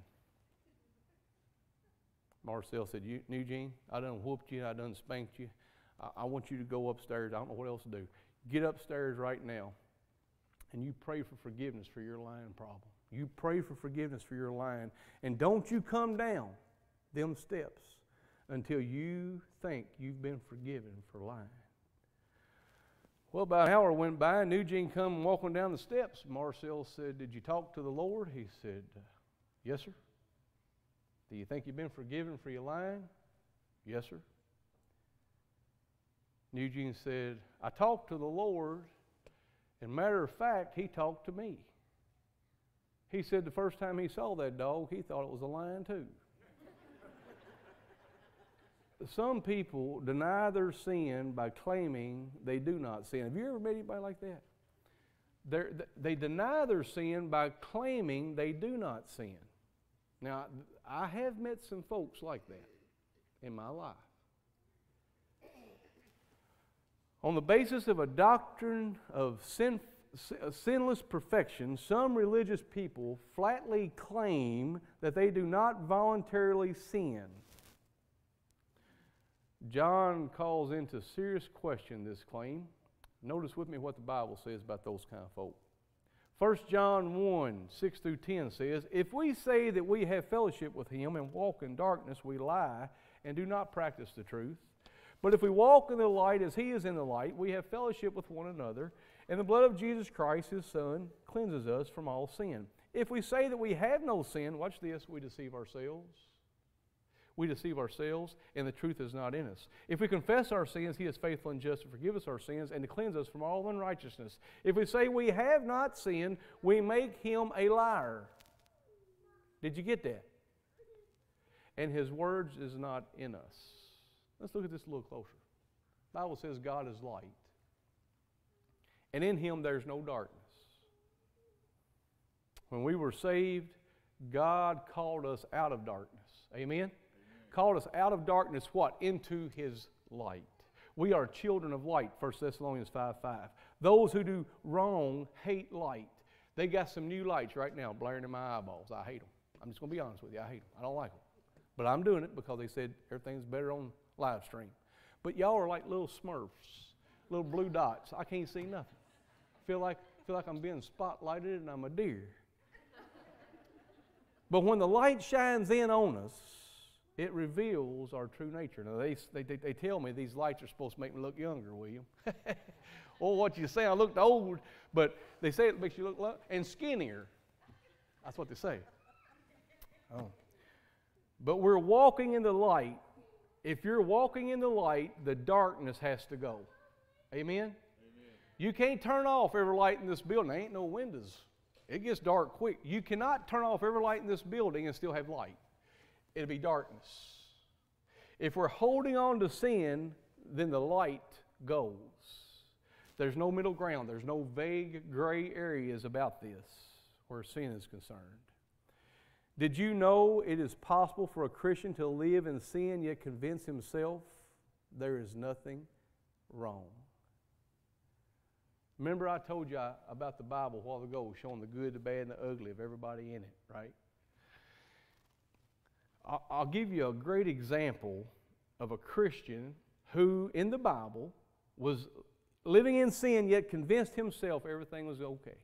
Marcel said, "Eugene, I done whooped you, I done spanked you. I, I want you to go upstairs. I don't know what else to do. get upstairs right now and you pray for forgiveness for your lying problem. You pray for forgiveness for your lying, and don't you come down them steps until you think you've been forgiven for lying. Well, about an hour went by, and Eugene come walking down the steps. Marcel said, "Did you talk to the Lord?" He said, "Yes, sir." "Do you think you've been forgiven for your lying?" "Yes, sir." And Eugene said, "I talked to the Lord, and matter of fact, He talked to me." He said the first time he saw that dog, he thought it was a lion too. Some people deny their sin by claiming they do not sin. Have you ever met anybody like that? They're, they deny their sin by claiming they do not sin. Now, I have met some folks like that in my life. On the basis of a doctrine of sin, sinless perfection, some religious people flatly claim that they do not voluntarily sin. John calls into serious question this claim. Notice with me what the Bible says about those kind of folk. First John one, six through ten says, "If we say that we have fellowship with Him and walk in darkness, we lie and do not practice the truth. But if we walk in the light as He is in the light, we have fellowship with one another, and the blood of Jesus Christ, His Son, cleanses us from all sin. If we say that we have no sin," watch this, "we deceive ourselves. We deceive ourselves, and the truth is not in us. If we confess our sins, He is faithful and just to forgive us our sins and to cleanse us from all unrighteousness. If we say we have not sinned, we make Him a liar." Did you get that? "And His words is not in us." Let's look at this a little closer. The Bible says God is light, and in Him there's no darkness. When we were saved, God called us out of darkness. Amen? Called us out of darkness, what? Into His light. We are children of light, First Thessalonians five five. Those who do wrong hate light. They got some new lights right now blaring in my eyeballs. I hate them. I'm just going to be honest with you. I hate them. I don't like them. But I'm doing it because they said everything's better on live stream. But y'all are like little smurfs, little blue dots. I can't see nothing. Feel like, feel like I'm being spotlighted and I'm a deer. But when the light shines in on us, it reveals our true nature. Now, they, they, they tell me these lights are supposed to make me look younger, William. Or what you say, I looked old, but they say it makes you look lo- and skinnier. That's what they say. Oh. But we're walking in the light. If you're walking in the light, the darkness has to go. Amen? Amen. You can't turn off every light in this building. There ain't no windows. It gets dark quick. You cannot turn off every light in this building and still have light. It'll be darkness. If we're holding on to sin, then the light goes. There's no middle ground. There's no vague gray areas about this where sin is concerned. Did you know it is possible for a Christian to live in sin yet convince himself there is nothing wrong? Remember I told you about the Bible a while ago, showing the good, the bad, and the ugly of everybody in it, right? I'll give you a great example of a Christian who, in the Bible, was living in sin yet convinced himself everything was okay.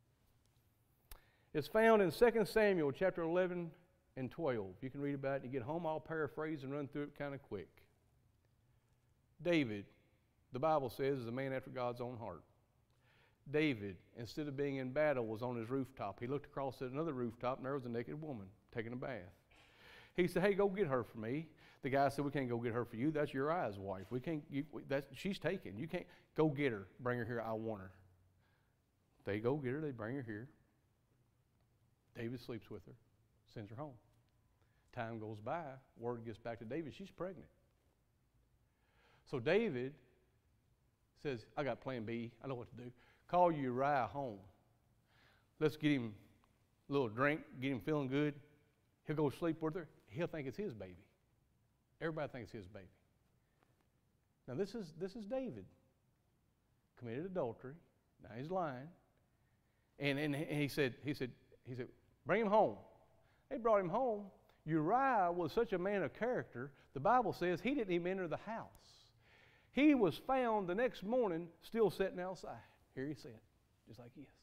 It's found in Second Samuel chapter eleven and twelve. You can read about it. You get home, I'll paraphrase and run through it kind of quick. David, the Bible says, is a man after God's own heart. David, instead of being in battle, was on his rooftop. He looked across at another rooftop, and there was a naked woman taking a bath. He said, "Hey, go get her for me." The guy said, "We can't go get her for you. That's Uriah's wife. We can't. You, that's, she's taken. You can't. Go get her. Bring her here. I want her." They go get her. They bring her here. David sleeps with her, sends her home. Time goes by. Word gets back to David. She's pregnant. So David says, "I got plan B. I know what to do. Call Uriah home. Let's get him a little drink, get him feeling good. He'll go sleep with her. He'll think it's his baby. Everybody thinks it's his baby." Now this is this is David. Committed adultery. Now he's lying. And, and, and he said, he said, he said, "Bring him home." They brought him home. Uriah was such a man of character, the Bible says he didn't even enter the house. He was found the next morning still sitting outside. Here he sat, just like he is.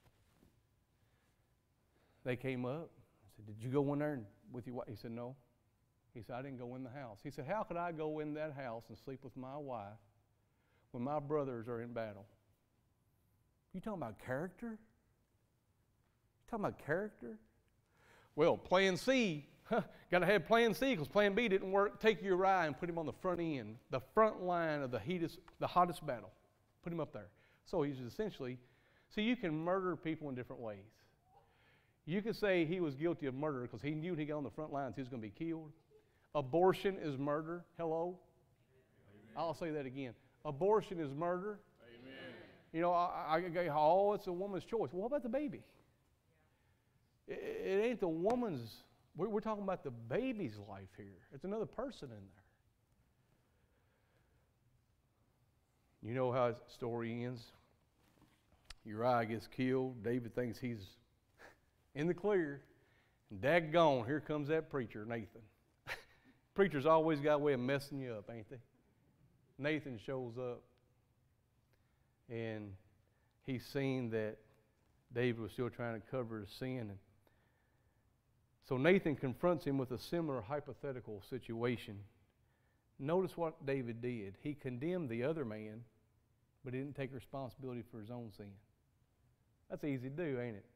They came up and said, did you go in there and with your wife? He said, no. He said, I didn't go in the house. He said, how could I go in that house and sleep with my wife when my brothers are in battle? You talking about character? You talking about character? Well, plan C, got to have plan C because plan B didn't work. Take Uriah and put him on the front end, the front line of the, heatest, the hottest battle. Put him up there. So he's essentially, see, you can murder people in different ways. You could say he was guilty of murder because he knew when he got on the front lines he was going to be killed. Abortion is murder. Hello? Amen. I'll say that again. Abortion is murder. Amen. You know, I, I, oh, it's a woman's choice. Well, what about the baby? It, it ain't the woman's. We're, we're talking about the baby's life here. It's another person in there. You know how the story ends. Uriah gets killed. David thinks he's in the clear. And daggone, here comes that preacher, Nathan. Preachers always got a way of messing you up, ain't they? Nathan shows up, and he's seen that David was still trying to cover his sin. And so Nathan confronts him with a similar hypothetical situation. Notice what David did. He condemned the other man, but he didn't take responsibility for his own sin. That's easy to do, ain't it?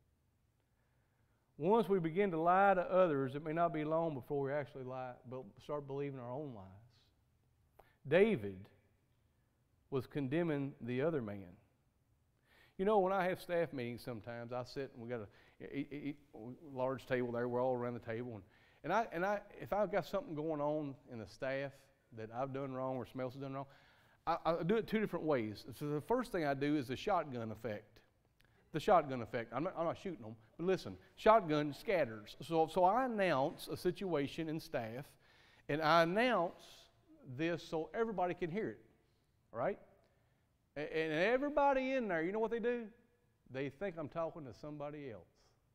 Once we begin to lie to others, it may not be long before we actually lie, but start believing our own lies. David was condemning the other man. You know, when I have staff meetings sometimes, I sit and we got a, a, a, a large table there. We're all around the table. And, and, I, and I, if I've got something going on in the staff that I've done wrong or somebody else has done wrong, I, I do it two different ways. So the first thing I do is the shotgun effect. The shotgun effect. I'm not, I'm not shooting them, but listen, shotgun scatters. So, so I announce a situation in staff, and I announce this so everybody can hear it, right? And, and everybody in there, you know what they do? They think I'm talking to somebody else.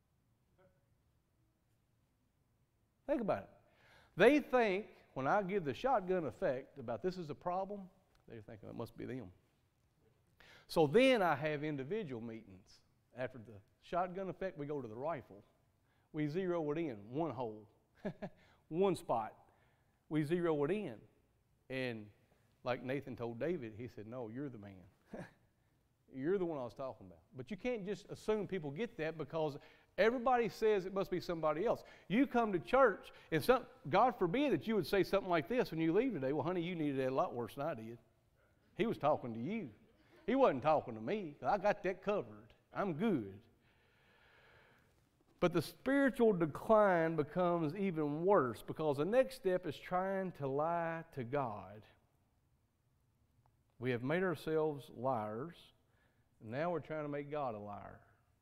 Think about it. They think when I give the shotgun effect about this is a problem, they're thinking it must be them. So then I have individual meetings. After the shotgun effect, we go to the rifle. We zero it in, one hole, one spot. We zero it in. And like Nathan told David, he said, no, you're the man. You're the one I was talking about. But you can't just assume people get that because everybody says it must be somebody else. You come to church, and some, God forbid that you would say something like this when you leave today. Well, honey, you needed that a lot worse than I did. He was talking to you. He wasn't talking to me. I got that covered. I'm good. But the spiritual decline becomes even worse because the next step is trying to lie to God. We have made ourselves liars, and now we're trying to make God a liar.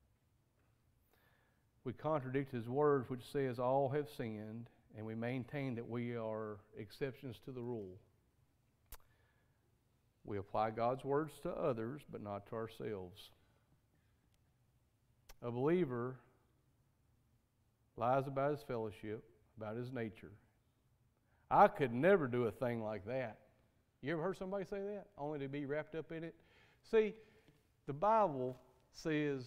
We contradict His word, which says all have sinned, and we maintain that we are exceptions to the rule. We apply God's words to others, but not to ourselves. A believer lies about his fellowship, about his nature. I could never do a thing like that. You ever heard somebody say that? Only to be wrapped up in it? See, the Bible says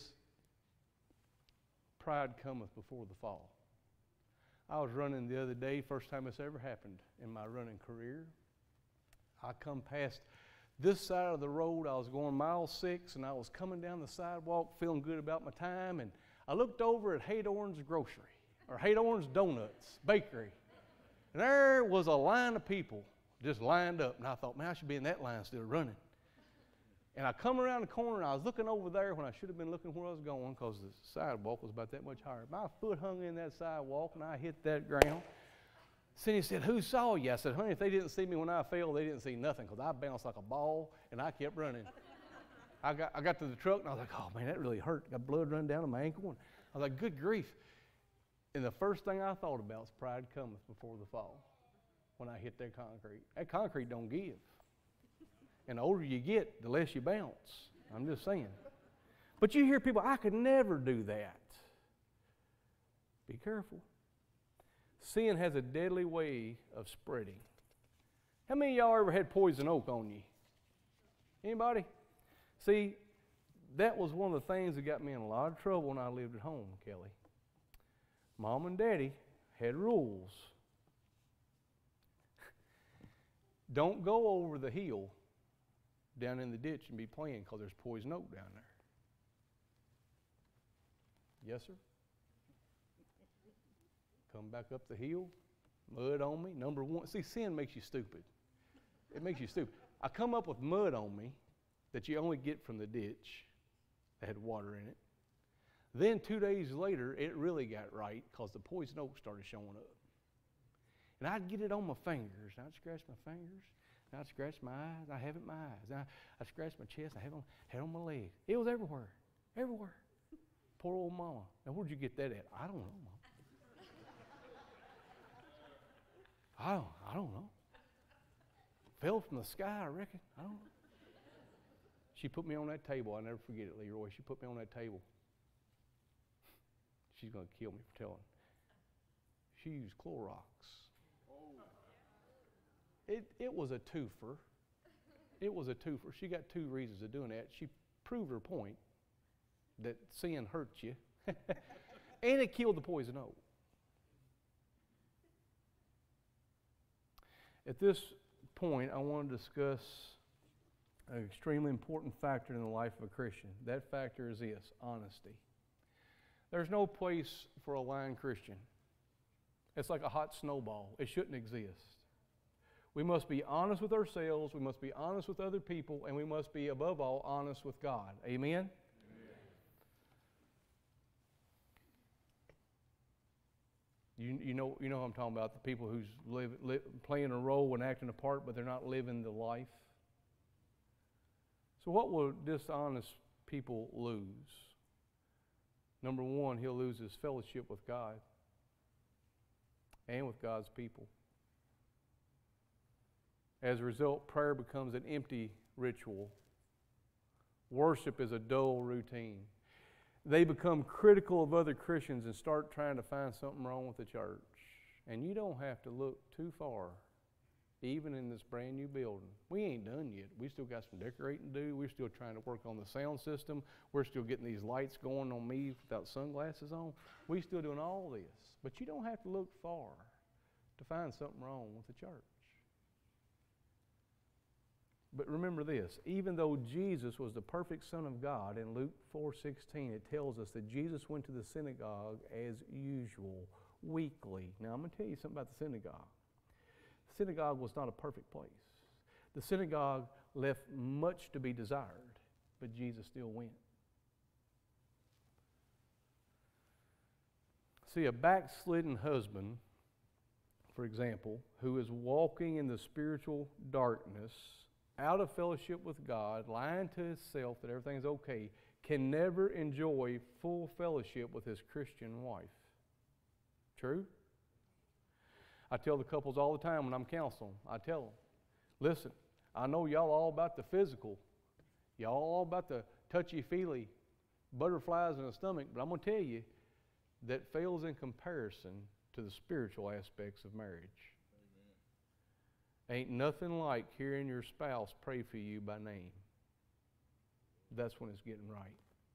pride cometh before the fall. I was running the other day, first time this ever happened in my running career. I come past this side of the road. I was going mile six, and I was coming down the sidewalk feeling good about my time, and I looked over at Haydorn's Grocery, or Haydorn's Donuts Bakery, and there was a line of people just lined up, and I thought, man, I should be in that line still running. And I come around the corner, and I was looking over there when I should have been looking where I was going because the sidewalk was about that much higher. My foot hung in that sidewalk, and I hit that ground. Cindy said, who saw you? I said, honey, if they didn't see me when I fell, they didn't see nothing because I bounced like a ball, and I kept running. I got, I got to the truck, and I was like, oh, man, that really hurt. Got blood running down on my ankle. And I was like, good grief. And the first thing I thought about was pride cometh before the fall when I hit that concrete. That concrete don't give. And the older you get, the less you bounce. I'm just saying. But you hear people, I could never do that. Be careful. Sin has a deadly way of spreading. How many of y'all ever had poison oak on you? Anybody? See, that was one of the things that got me in a lot of trouble when I lived at home, Kelly. Mom and Daddy had rules. Don't go over the hill down in the ditch and be playing because there's poison oak down there. Yes, sir? Come back up the hill, mud on me. Number one, see, sin makes you stupid. It makes you stupid. I come up with mud on me that you only get from the ditch that had water in it. Then two days later, it really got right because the poison oak started showing up. And I'd get it on my fingers. And I'd scratch my fingers. And I'd scratch my eyes. I have it in my eyes. And I, I'd scratch my chest. I have it on, had it on my leg. It was everywhere. Everywhere. Poor old mama. Now, where'd you get that at? I don't know, Mom. I don't, I don't know. Fell from the sky, I reckon. I don't know. She put me on that table. I'll never forget it, Leroy. She put me on that table. She's going to kill me for telling. She used Clorox. It, it was a twofer. It was a twofer. She got two reasons of doing that. She proved her point that sin hurts you, and it killed the poison oak. At this point, I want to discuss an extremely important factor in the life of a Christian. That factor is this: honesty. There's no place for a lying Christian. It's like a hot snowball. It shouldn't exist. We must be honest with ourselves, we must be honest with other people, and we must be, above all, honest with God. Amen? Amen. You, you know, you know what I'm talking about, the people who's live, live, playing a role and acting a part, but they're not living the life. So what will dishonest people lose? Number one, he'll lose his fellowship with God and with God's people. As a result, prayer becomes an empty ritual. Worship is a dull routine. They become critical of other Christians and start trying to find something wrong with the church. And you don't have to look too far, even in this brand new building. We ain't done yet. We still got some decorating to do. We're still trying to work on the sound system. We're still getting these lights going on me without sunglasses on. We're still doing all this. But you don't have to look far to find something wrong with the church. But remember this, even though Jesus was the perfect Son of God, in Luke four sixteen, it tells us that Jesus went to the synagogue as usual, weekly. Now, I'm going to tell you something about the synagogue. The synagogue was not a perfect place. The synagogue left much to be desired, but Jesus still went. See, a backslidden husband, for example, who is walking in the spiritual darkness, out of fellowship with God, lying to himself that everything's okay, can never enjoy full fellowship with his Christian wife. True? I tell the couples all the time when I'm counseling, I tell them, listen, I know y'all all about the physical. Y'all all about the touchy-feely butterflies in the stomach, but I'm going to tell you that fails in comparison to the spiritual aspects of marriage. Ain't nothing like hearing your spouse pray for you by name. That's when it's getting right.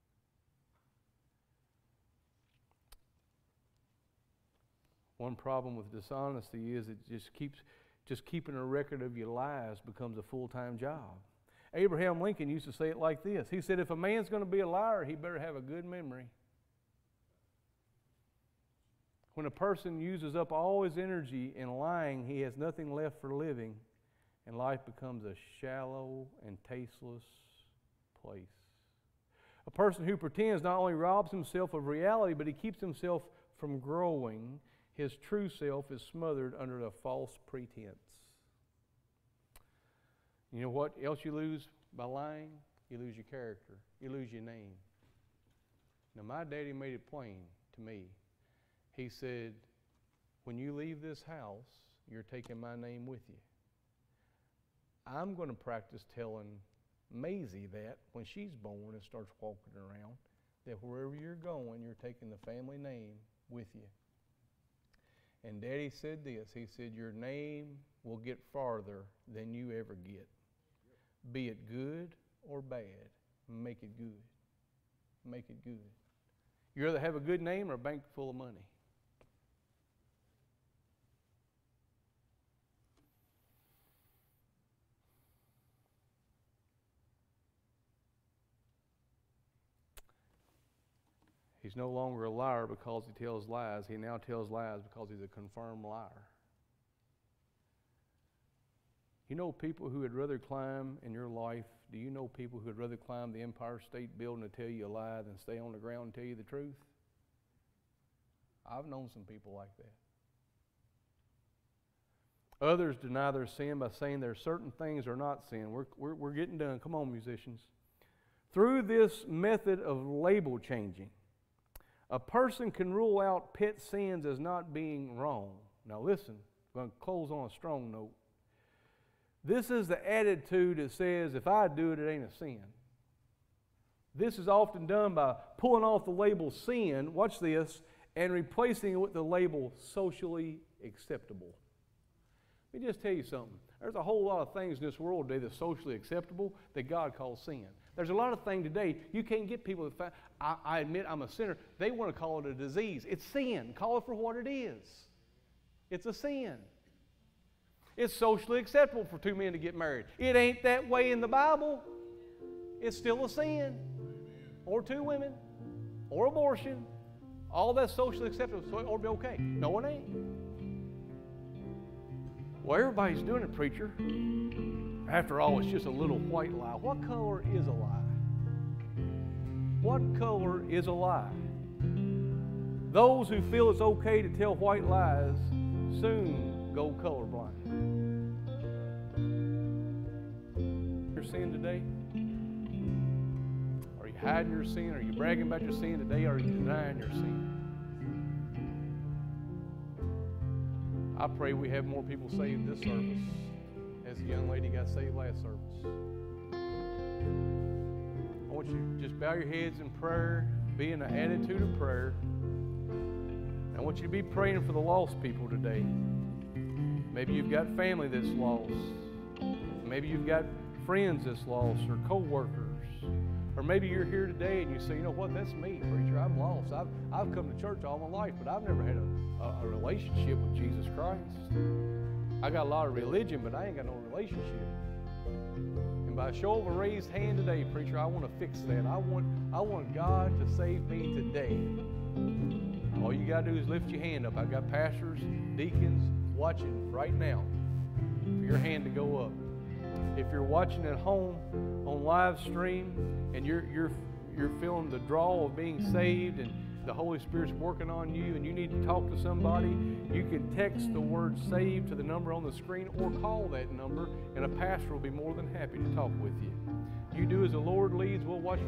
One problem with dishonesty is it just keeps, just keeping a record of your lies becomes a full-time job. Abraham Lincoln used to say it like this. He said, if a man's going to be a liar, he better have a good memory. When a person uses up all his energy in lying, he has nothing left for living, and life becomes a shallow and tasteless place. A person who pretends not only robs himself of reality, but he keeps himself from growing. His true self is smothered under a false pretense. You know what else you lose by lying? You lose your character. You lose your name. Now, my daddy made it plain to me. He said, when you leave this house, you're taking my name with you. I'm going to practice telling Maisie that when she's born and starts walking around, that wherever you're going, you're taking the family name with you. And Daddy said this. He said, your name will get farther than you ever get. Be it good or bad, make it good. Make it good. You rather have a good name or a bank full of money? He's no longer a liar because he tells lies. He now tells lies because he's a confirmed liar. You know people who would rather climb in your life, do you know people who would rather climb the Empire State Building to tell you a lie than stay on the ground and tell you the truth? I've known some people like that. Others deny their sin by saying there are certain things are not sin. We're, we're, we're getting done. Come on, musicians. Through this method of label changing, a person can rule out pet sins as not being wrong. Now listen, I'm going to close on a strong note. This is the attitude that says, if I do it, it ain't a sin. This is often done by pulling off the label sin, watch this, and replacing it with the label socially acceptable. Let me just tell you something. There's a whole lot of things in this world today that's socially acceptable that God calls sin. There's a lot of things today, you can't get people to find, I, I admit I'm a sinner. They want to call it a disease. It's sin. Call it for what it is. It's a sin. It's socially acceptable for two men to get married. It ain't that way in the Bible. It's still a sin. Or two women. Or abortion. All that's socially acceptable, so it ought to be okay. No, it ain't. Well, everybody's doing it, preacher. After all, it's just a little white lie. What color is a lie? What color is a lie? Those who feel it's okay to tell white lies soon go colorblind. Your sin today? Are you hiding your sin? Are you bragging about your sin today? Or are you denying your sin? I pray we have more people saved this service as the young lady got saved last service. I want you to just bow your heads in prayer, be in an attitude of prayer. I want you to be praying for the lost people today. Maybe you've got family that's lost. Maybe you've got friends that's lost or co-workers. Or maybe you're here today and you say, you know what, that's me, preacher. I'm lost. I've, I've come to church all my life, but I've never had a, a, a relationship with Jesus Christ. I got a lot of religion, but I ain't got no relationship. And by a show of a raised hand today, preacher, I want to fix that. I want, I want God to save me today. All you got to do is lift your hand up. I've got pastors, deacons watching right now for your hand to go up. If you're watching at home on live stream and you're, you're, you're feeling the draw of being saved and the Holy Spirit's working on you and you need to talk to somebody, you can text the word SAVE to the number on the screen or call that number and a pastor will be more than happy to talk with you. You do as the Lord leads. We'll watch